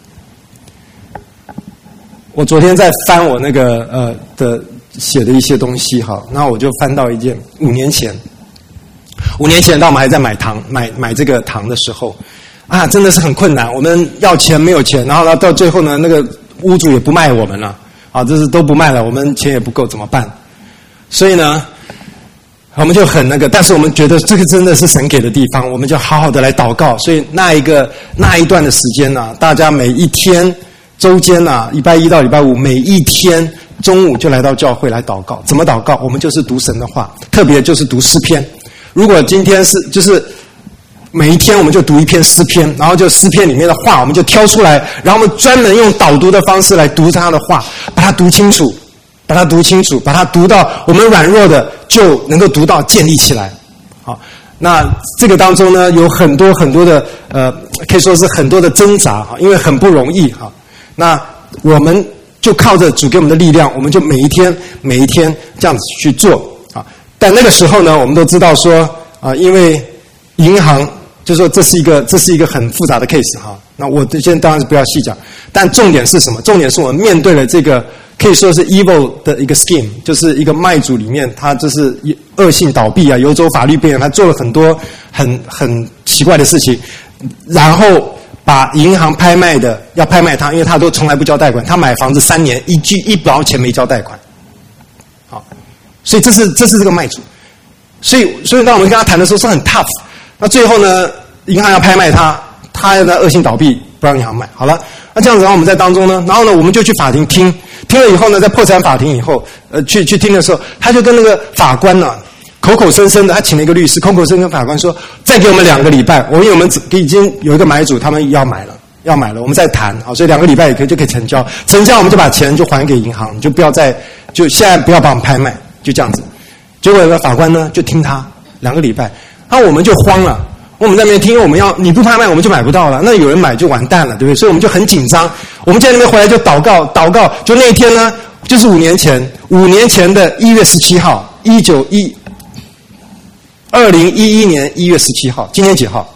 我昨天在翻我那个的写的一些东西哈，然后我就翻到一件5年前，当我们还在买糖买这个糖的时候啊，真的是很困难，我们要钱没有钱，然后到最后呢，那个屋主也不卖我们了啊，这是都不卖了，我们钱也不够怎么办？所以呢，我们就很那个，但是我们觉得这个真的是神给的地方，我们就好好的来祷告。所以那一段的时间呢，大家每一天周间啊，礼拜一到礼拜五，每一天中午就来到教会来祷告。怎么祷告？我们就是读神的话，特别就是读诗篇。如果今天就是每一天我们就读一篇诗篇，然后就诗篇里面的话我们就挑出来，然后我们专门用导读的方式来读他的话，把它读清楚，把它读到我们软弱的就能够读到建立起来。好，那这个当中呢有很多的可以说是很多的挣扎哈，因为很不容易哈。那我们就靠着主给我们的力量，我们就每一天这样子去做啊。但那个时候呢，我们都知道说啊，因为银行就说这是一个很复杂的 case 哈。那我现在当然是不要细讲，但重点是什么？重点是我们面对了这个可以说是 evil 的一个 scheme， 就是一个卖主里面他就是恶性倒闭啊，游走法律边缘，他做了很多很奇怪的事情，然后把银行要拍卖他，因为他都从来不交贷款，他买房子3年一毛钱没交贷款。好，所以这是这个卖主。所以当我们跟他谈的时候是很 tough。那最后呢，银行要拍卖他要在恶性倒闭，不让银行卖。好了，那这样子，然后我们在当中呢，然后呢，我们就去法庭听了以后呢，在破产法庭以后，去听的时候，他就跟那个法官呢，口声声的，他请了一个律师，口声声跟法官说，再给我们2个礼拜，因为我们已经有一个买主，他们要买了，我们再谈，好，所以2个礼拜就可以成交，我们就把钱就还给银行，就现在不要帮我们拍卖，就这样子。结果有个法官呢，就听他2个礼拜，那我们就慌了。我们在那边听，你不拍卖，我们就买不到了。那有人买就完蛋了，对不对？所以我们就很紧张。我们在那边回来就祷告。就那一天呢，就是5年前的1月17号，2011年1月17号，今天几号？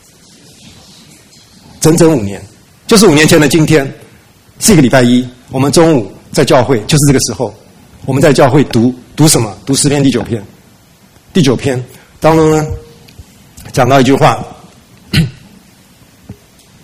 整整5年，就是5年前的今天，是一个礼拜一，我们中午在教会，就是这个时候，我们在教会读什么？读诗篇第9篇。第9篇当中呢，讲到一句话，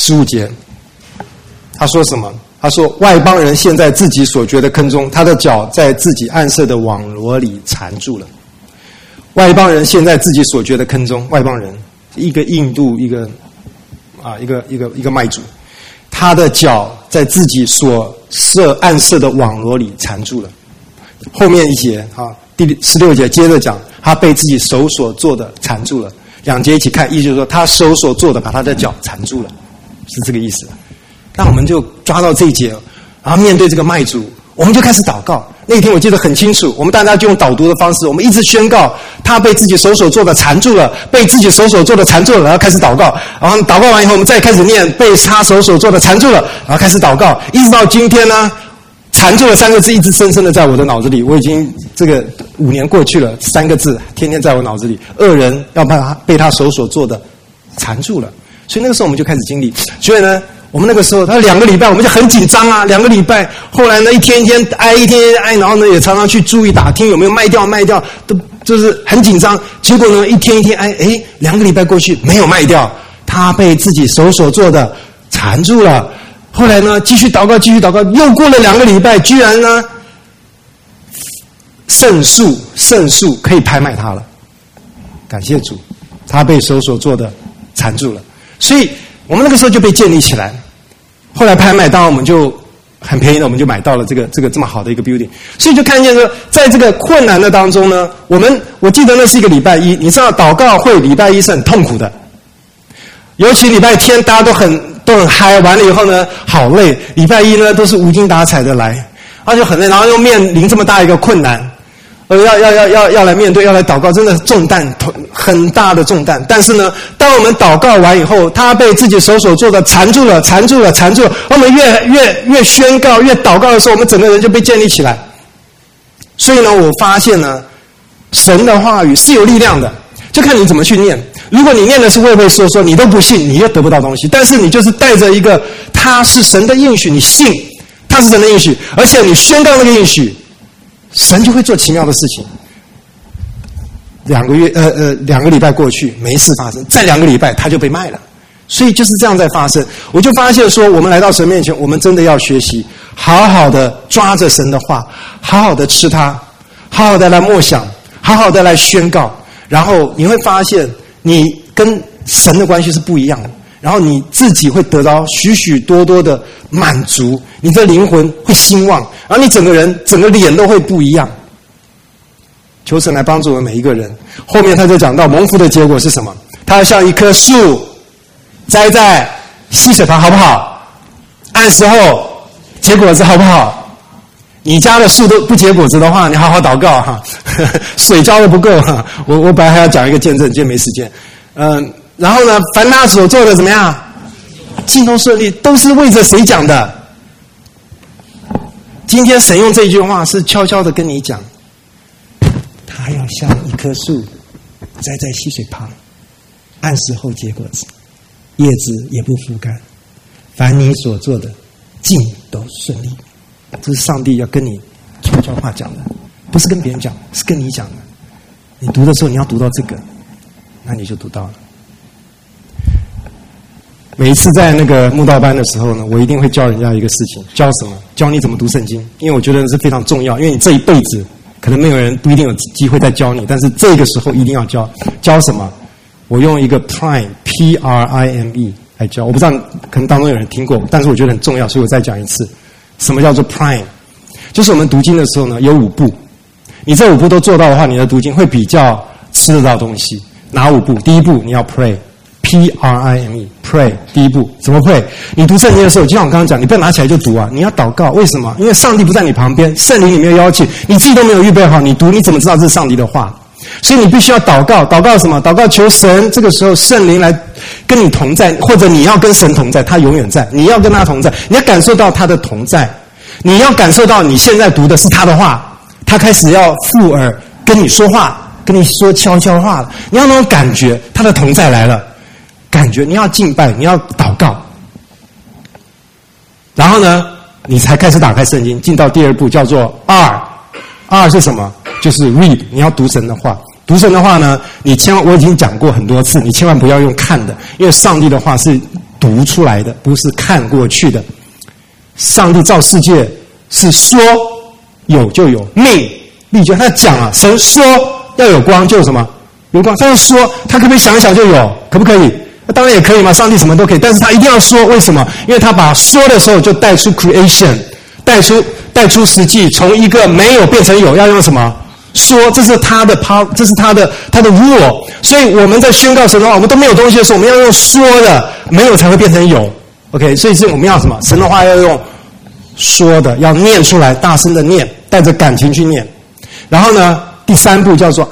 15节，他说什么？他说外邦人陷在自己所掘的坑中，他的脚在自己暗设的网罗里缠住了。外邦人陷在自己所掘的坑中，外邦人一个印度一个卖主，他的脚在自己所暗设的网罗里缠住了。后面一节第16节接着讲，他被自己手所做的缠住了。2节一起看，意思就是说他手所做的把他的脚缠住了，是这个意思。那我们就抓到这一节，然后面对这个卖主，我们就开始祷告。那天我记得很清楚，我们大家就用导读的方式，我们一直宣告他被自己手所做的缠住了，被自己手所做的缠住了，然后开始祷告。然后祷告完以后，我们再开始念被他手所做的缠住了，然后开始祷告，一直到今天呢，缠住了3个字一直深深的在我的脑子里。我已经这个5年过去了，3个字天天在我脑子里，恶人要被他手所做的缠住了。所以那个时候我们就开始经历。所以呢，我们那个时候他2个礼拜我们就很紧张啊，2个礼拜。后来呢，一天一天挨，然后呢也常常去注意打听有没有卖掉，都就是很紧张。结果呢，一天一天挨，2个礼拜过去没有卖掉，他被自己手所做的缠住了。后来呢，继续祷告，又过了2个礼拜，居然呢胜诉可以拍卖他了。感谢主，他被手所做的缠住了。所以我们那个时候就被建立起来。后来拍卖，当然我们就很便宜的，我们就买到了这个这么好的一个 building。所以就看见说，在这个困难的当中呢，我记得那是一个礼拜一，你知道祷告会礼拜一是很痛苦的，尤其礼拜天大家都很嗨，完了以后呢好累，礼拜一呢都是无精打采的来，然后就很累，然后又面临这么大一个困难，要来面对，要来祷告，真的重担，很大的重担。但是呢，当我们祷告完以后，他被自己手所做的缠住了。我们越宣告越祷告的时候，我们整个人就被建立起来。所以呢，我发现呢，神的话语是有力量的，就看你怎么去念。如果你念的是畏畏缩缩，你都不信，你又得不到东西。但是你就是带着一个他是神的应许，你信他是神的应许，而且你宣告那个应许，神就会做奇妙的事情。2个礼拜过去没事发生，再2个礼拜他就被卖了。所以就是这样在发生。我就发现说，我们来到神面前，我们真的要学习好好的抓着神的话，好好的吃它，好好的来默想，好好的来宣告，然后你会发现你跟神的关系是不一样的，然后你自己会得到许许多多的满足，你的灵魂会兴旺，然后你整个脸都会不一样。求神来帮助我们每一个人。后面他就讲到蒙福的结果是什么？他像一棵树栽在溪水旁，好不好？按时候结果子，好不好？你家的树都不结果子的话，你好好祷告哈，水浇的不够哈。我本来还要讲一个见证，今天没时间。然后呢，凡他所做的怎么样？尽都顺利，都是为着谁讲的？今天神用这句话是悄悄的跟你讲，他要像一棵树栽在溪水旁，按时候结果子，叶子也不枯干，凡你所做的尽都顺利。这是上帝要跟你悄悄话讲的，不是跟别人讲，是跟你讲的。你读的时候你要读到这个，那你就读到了。每一次在那个慕道班的时候呢，我一定会教人家一个事情，教什么？教你怎么读圣经，因为我觉得是非常重要。因为你这一辈子可能没有人不一定有机会再教你，但是这个时候一定要教。教什么？我用一个 Prime P-R-I-M-E 来教。我不知道可能当中有人听过，但是我觉得很重要，所以我再讲一次。什么叫做 Prime？ 就是我们读经的时候呢，有5步。你这5步都做到的话，你的读经会比较吃得到东西。哪5步？第一步你要 Pray。P-R-I-M-E Pray 第一步怎么 Pray？ 你读圣经的时候，就像我刚刚讲，你不要拿起来就读啊，你要祷告。为什么？因为上帝不在你旁边，圣灵你没有邀请，你自己都没有预备好，你读你怎么知道这是上帝的话？所以你必须要祷告。祷告什么？祷告求神这个时候圣灵来跟你同在，或者你要跟神同在，他永远在，你要跟他同在，你要感受到他的同在，你要感受到你现在读的是他的话，他开始要附耳跟你说话，跟你说悄悄话了，你要那种感觉，他的同在来了。感觉你要敬拜，你要祷告，然后呢，你才开始打开圣经，进到第2步，叫做 R 是什么？就是 read， 你要读神的话。读神的话呢，你千万，我已经讲过很多次，你千万不要用看的，因为上帝的话是读出来的，不是看过去的。上帝造世界是说有就有，命立就他讲啊，神说要有光就有什么有光，他要说，他可不可以想一想就有？可不可以？那当然也可以嘛，上帝什么都可以，但是他一定要说，为什么？因为他把说的时候就带出 creation， 带出实际，从一个没有变成有，要用什么？说，这是他的 power， 这是他的 rule。所以我们在宣告神的话，我们都没有东西的时候，我们要用说的，没有才会变成有。OK， 所以是我们要什么？神的话要用说的，要念出来，大声的念，带着感情去念。然后呢，第三步叫做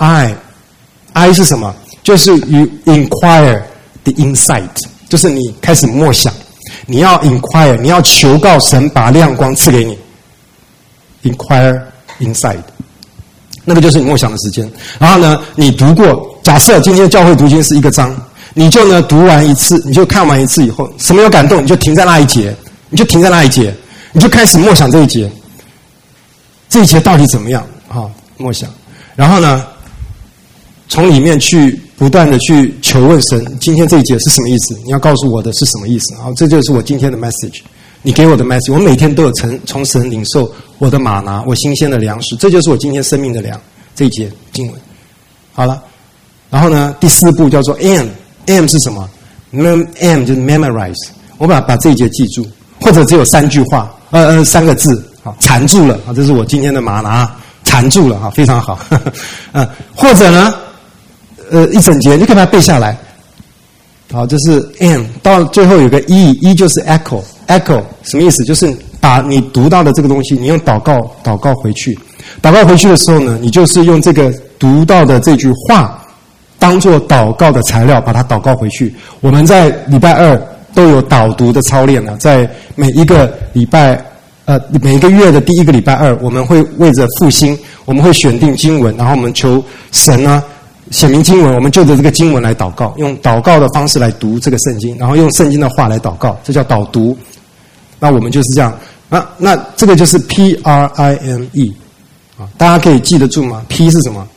I 是什么？就是 you inquire the insight， 就是你开始默想，你要 inquire， 你要求告神把亮光赐给你。inquire insight。那个就是你默想的时间。然后呢，你读过，假设今天教会读经是一个章，你就呢读完一次，你就看完一次以后，什么有感动，你就停在那一节，你就开始默想这一节，这一节到底怎么样？默想。然后呢，从里面去不断的去求问神，今天这一节是什么意思？你要告诉我的是什么意思？好，这就是我今天的 message。你给我的 message， 我每天都有从神领受我的玛拿，我新鲜的粮食，这就是我今天生命的粮。这一节经文，好了，然后呢，第四步叫做 M 是什么 ？M 就是 memorize， 我把这一节记住，或者只有3句话，3个字，好，缠住了，这是我今天的玛拿，缠住了，非常好，或者呢，一整节你就可以把它背下来，好，这是 M， 到最后有个 E 就是 echo 什么意思？就是把你读到的这个东西，你用祷告回去。祷告回去的时候呢，你就是用这个读到的这句话当做祷告的材料，把它祷告回去。我们在礼拜2都有导读的操练呢，在每一个礼拜每一个月的第一个礼拜2，我们会为着复兴，我们会选定经文，然后我们求神呢显明经文，我们就着这个经文来祷告，用祷告的方式来读这个圣经，然后用圣经的话来祷告，这叫导读。那我们就是这样，那这个就是 PRIME 啊，大家可以记得住吗？ P 是什么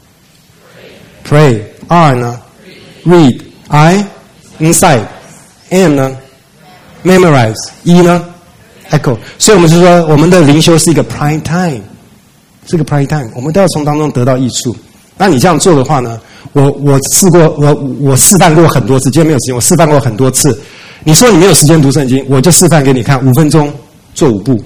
？Pray。R 呢 ？Read。I inside。M 呢 ？Memorize。E 呢 ？Echo。所以我们就说，我们的灵修是一个 prime time， 是个 prime time， 我们都要从当中得到益处。那你这样做的话呢？我试过，我示范过很多次，今天没有时间，我示范过很多次。你说你没有时间读圣经，我就示范给你看，5分钟做5步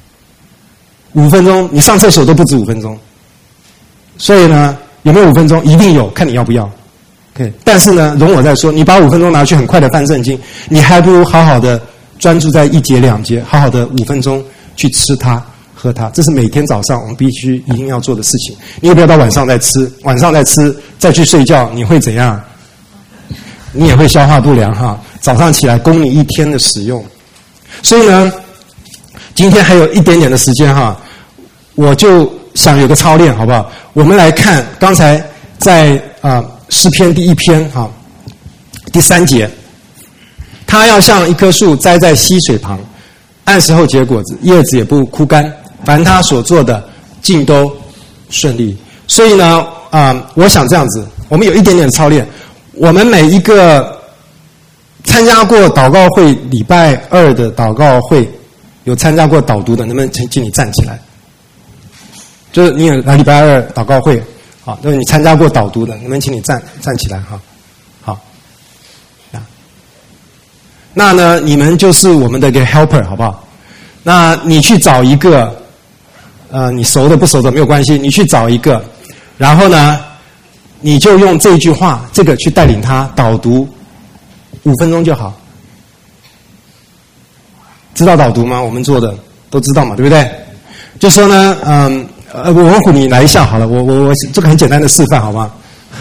，5分钟，你上厕所都不止5分钟。所以呢，有没有5分钟？一定有，看你要不要。OK， 但是呢，容我再说，你把5分钟拿去很快的翻圣经，你还不如好好的专注在1节2节，好好的5分钟去吃它喝它。这是每天早上我们必须一定要做的事情。你也不要到晚上再吃，再去睡觉，你会怎样？你也会消化不良哈。早上起来供你1天的使用。所以呢，今天还有一点点的时间哈，我就想有个操练好不好？我们来看刚才在诗篇第1篇哈，第3节，他要像一棵树栽在溪水旁，按时候结果子，叶子也不枯干，凡他所做的尽都顺利。所以呢我想这样子，我们有一点点操练，我们每一个参加过祷告会礼拜2的祷告会，有参加过导读的，能不能请你站起来？就是你有来礼拜2祷告会，好，就是你参加过导读的，能不能请你站起来哈？好，那呢，你们就是我们的一个 helper， 好不好？那你去找一个，你熟的不熟的没有关系，你去找一个，然后呢，你就用这句话，这个去带领他导读5分钟就好。知道导读吗？我们做的都知道嘛，对不对？就说呢，文虎你来一下好了，我这个很简单的示范，好吗？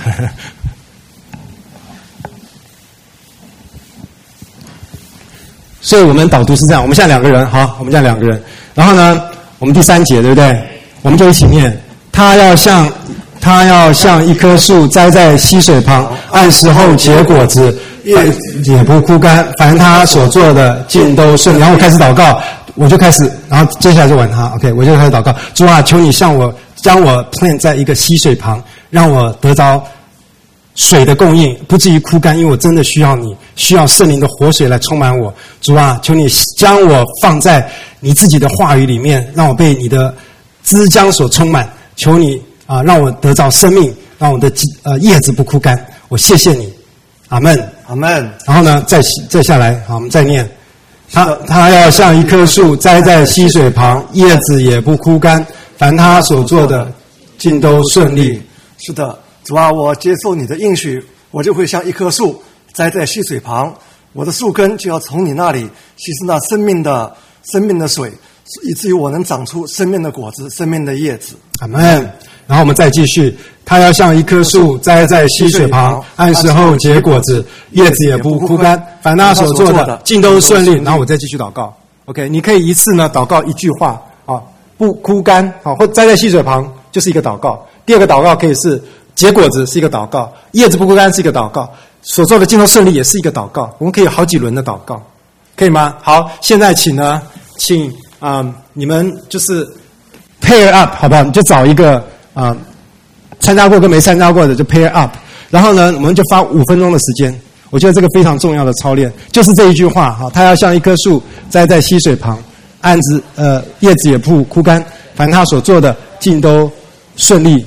所以我们导读是这样，我们现在2个人，好，我们现在2个人，然后呢，我们第3节对不对？我们就一起念，他要像一棵树栽在溪水旁，按时候结果子，也不枯干，凡他所做的尽都顺利。然后我开始祷告，我就开始，然后接下来就玩他 ，OK， 我就开始祷告，主啊，求你将我 plant 在一个溪水旁，让我得着水的供应，不至于枯干，因为我真的需要你，需要圣灵的活水来充满我。主啊，求你将我放在你自己的话语里面，让我被你的汁浆所充满。求你让我得到生命，让我的叶子不枯干。我谢谢你，阿们， 阿们。 然后呢，再下来，好，我们再念。他要像一棵树栽在溪水旁，叶子也不枯干，凡他所做的尽都顺利。 是的，主啊，我接受你的应许，我就会像一棵树栽在溪水旁，我的树根就要从你那里吸收那生命的水，以至于我能长出生命的果子，生命的叶子。 阿们。然后我们再继续，他要像一棵树栽在溪水旁，按时候结果子，叶子也不枯干，凡他所做的尽都顺利。然后我再继续祷告。OK， 你可以一次呢祷告一句话啊，不枯干啊，或栽在溪水旁就是一个祷告。第二个祷告可以是结果子是一个祷告，叶子不枯干是一个祷告，所做的尽都顺利也是一个祷告。我们可以有好几轮的祷告，可以吗？好，现在请你们就是 pair up 好不好？你就找一个参加过跟没参加过的就 pair up， 然后呢，我们就花5分钟的时间。我觉得这个非常重要的操练，就是这一句话哈，他要像一棵树栽在溪水旁，叶子也不枯干，凡他所做的尽都顺利。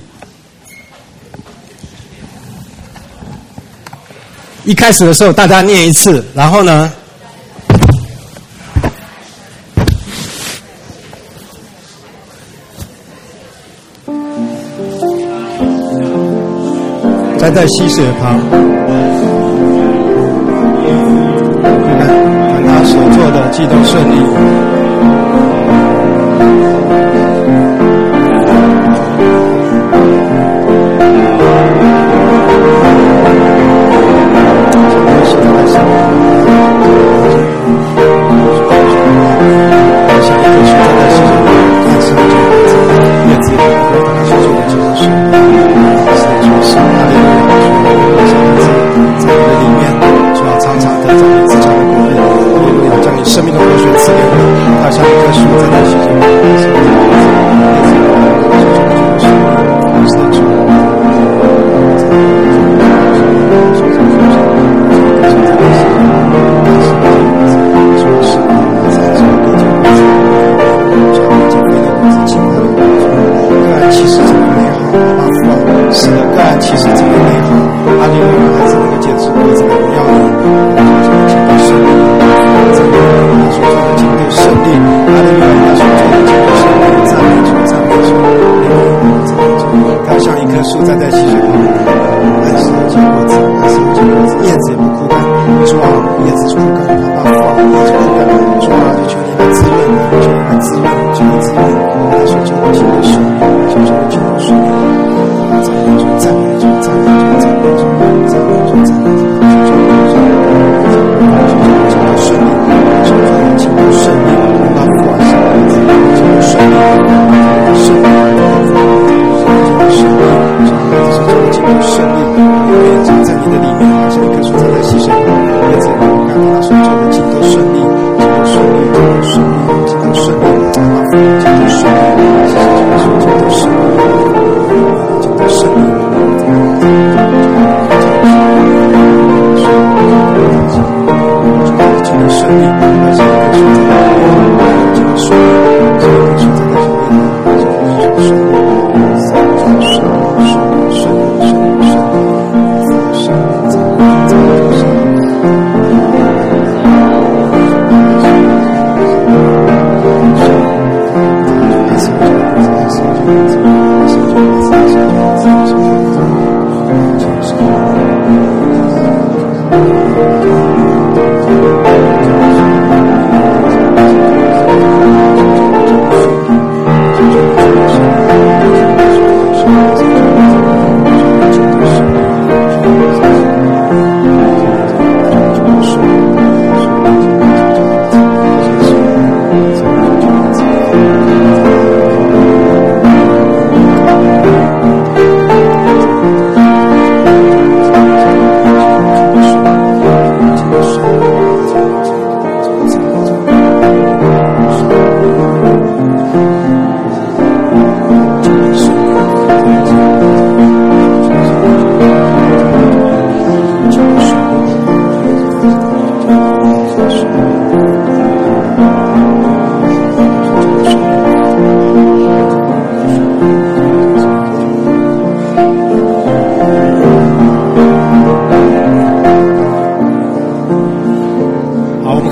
一开始的时候，大家念一次，然后呢，栽在溪水旁，凡他所做的尽都顺利。在你的里面，好像一棵树栽在溪水旁，叶子也不枯干，他所做的尽都顺利。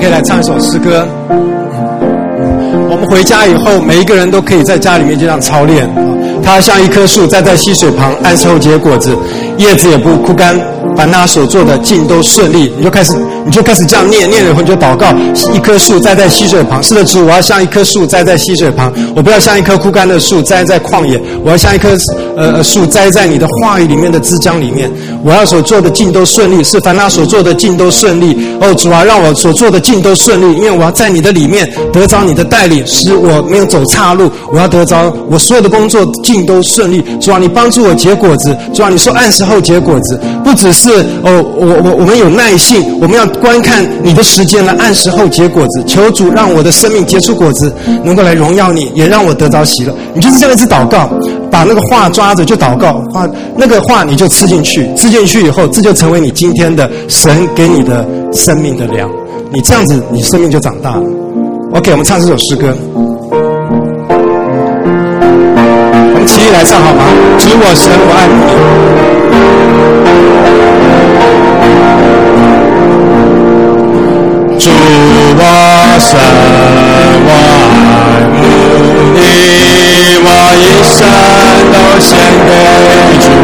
可以来唱一首诗歌。我们回家以后，每一个人都可以在家里面就这样操练。它像一棵树栽在溪水旁，按时候结果子，叶子也不枯干，凡他所做的尽都顺利。你就开始这样念了以后，你就祷告：一棵树栽在溪水旁。是的，主，我要像一棵树栽在溪水旁，我不要像一棵枯干的树栽在旷野，我要像一棵树栽在你的话语里面的枝浆里面。我要所做的尽都顺利，是凡他所做的尽都顺利。哦，主啊，让我所做的尽都顺利，因为我要在你的里面得着你的带领，使我没有走岔路。我要得着我所有的工作尽都顺利。主啊，你帮助我结果子。主啊，你说按时候结果子，不只是我们有耐性，我们要观看你的时间来按时候结果子。求主让我的生命结出果子，能够来荣耀你，也让我得着喜乐。你就是这样一直祷告，把那个话抓着就祷告，那个话你就吃进去，吃进去以后，这就成为你今天的神给你的生命的粮。你这样子，你生命就长大了。OK， 我们唱这首诗歌。我们起立来唱好吗？主我神，我爱你。主我神，我爱你，我一生都献给主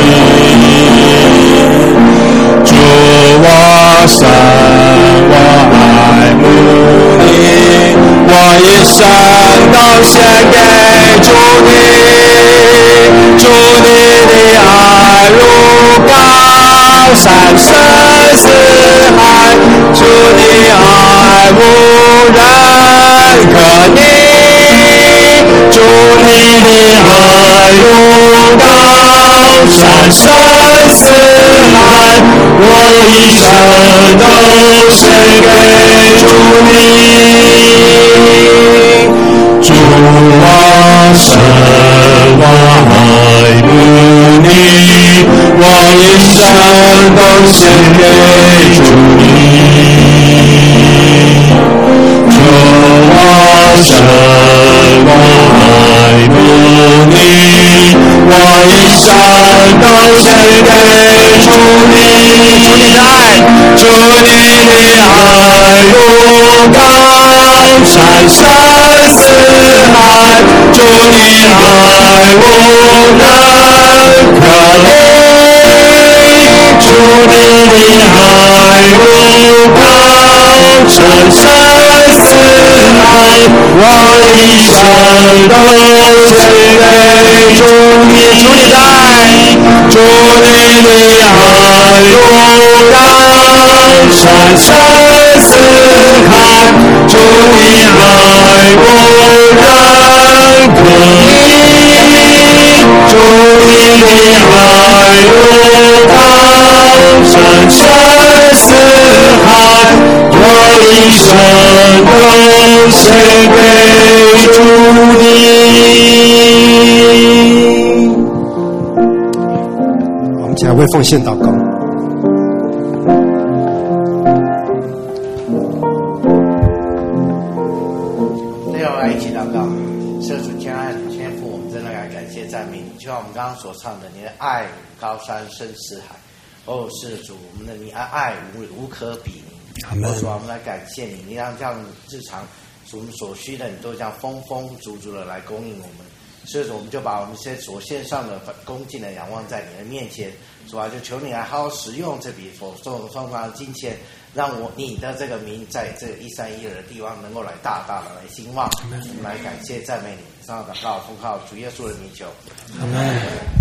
你。主我神，我爱你，我一生都献给主你。主你的爱如高山深似海，主你爱无人可拟。主你的爱如高山深似海，我一生都献给主你。主我神，我爱你，我一生都献给主你。主我神，我爱你，我一生都献给主你。主你的爱，主你的爱如高山深似海，主你爱无人可拟。主你的爱如高山深似海，我一生都献给主你。主你的爱，主你的爱如高山深似海，主你爱无人可拟。主你的爱如高山深似海，我一生都献给主你。我们起来为奉献祷告。 所唱的你的爱高山深似海，哦，是主，我们的你爱无可比拟。主啊，我们来感谢你，你让这样日常我们所需的，你都这样丰丰足足的来供应我们。所以说，我们就把我们所献上的恭敬的仰望在你的面前。主啊，就求你来好好使用这笔所送上的金钱，让你的这个名在这个131的地方能够来大大的来兴旺。我们来感谢赞美你，上祷告奉靠主耶稣的名求。阿们。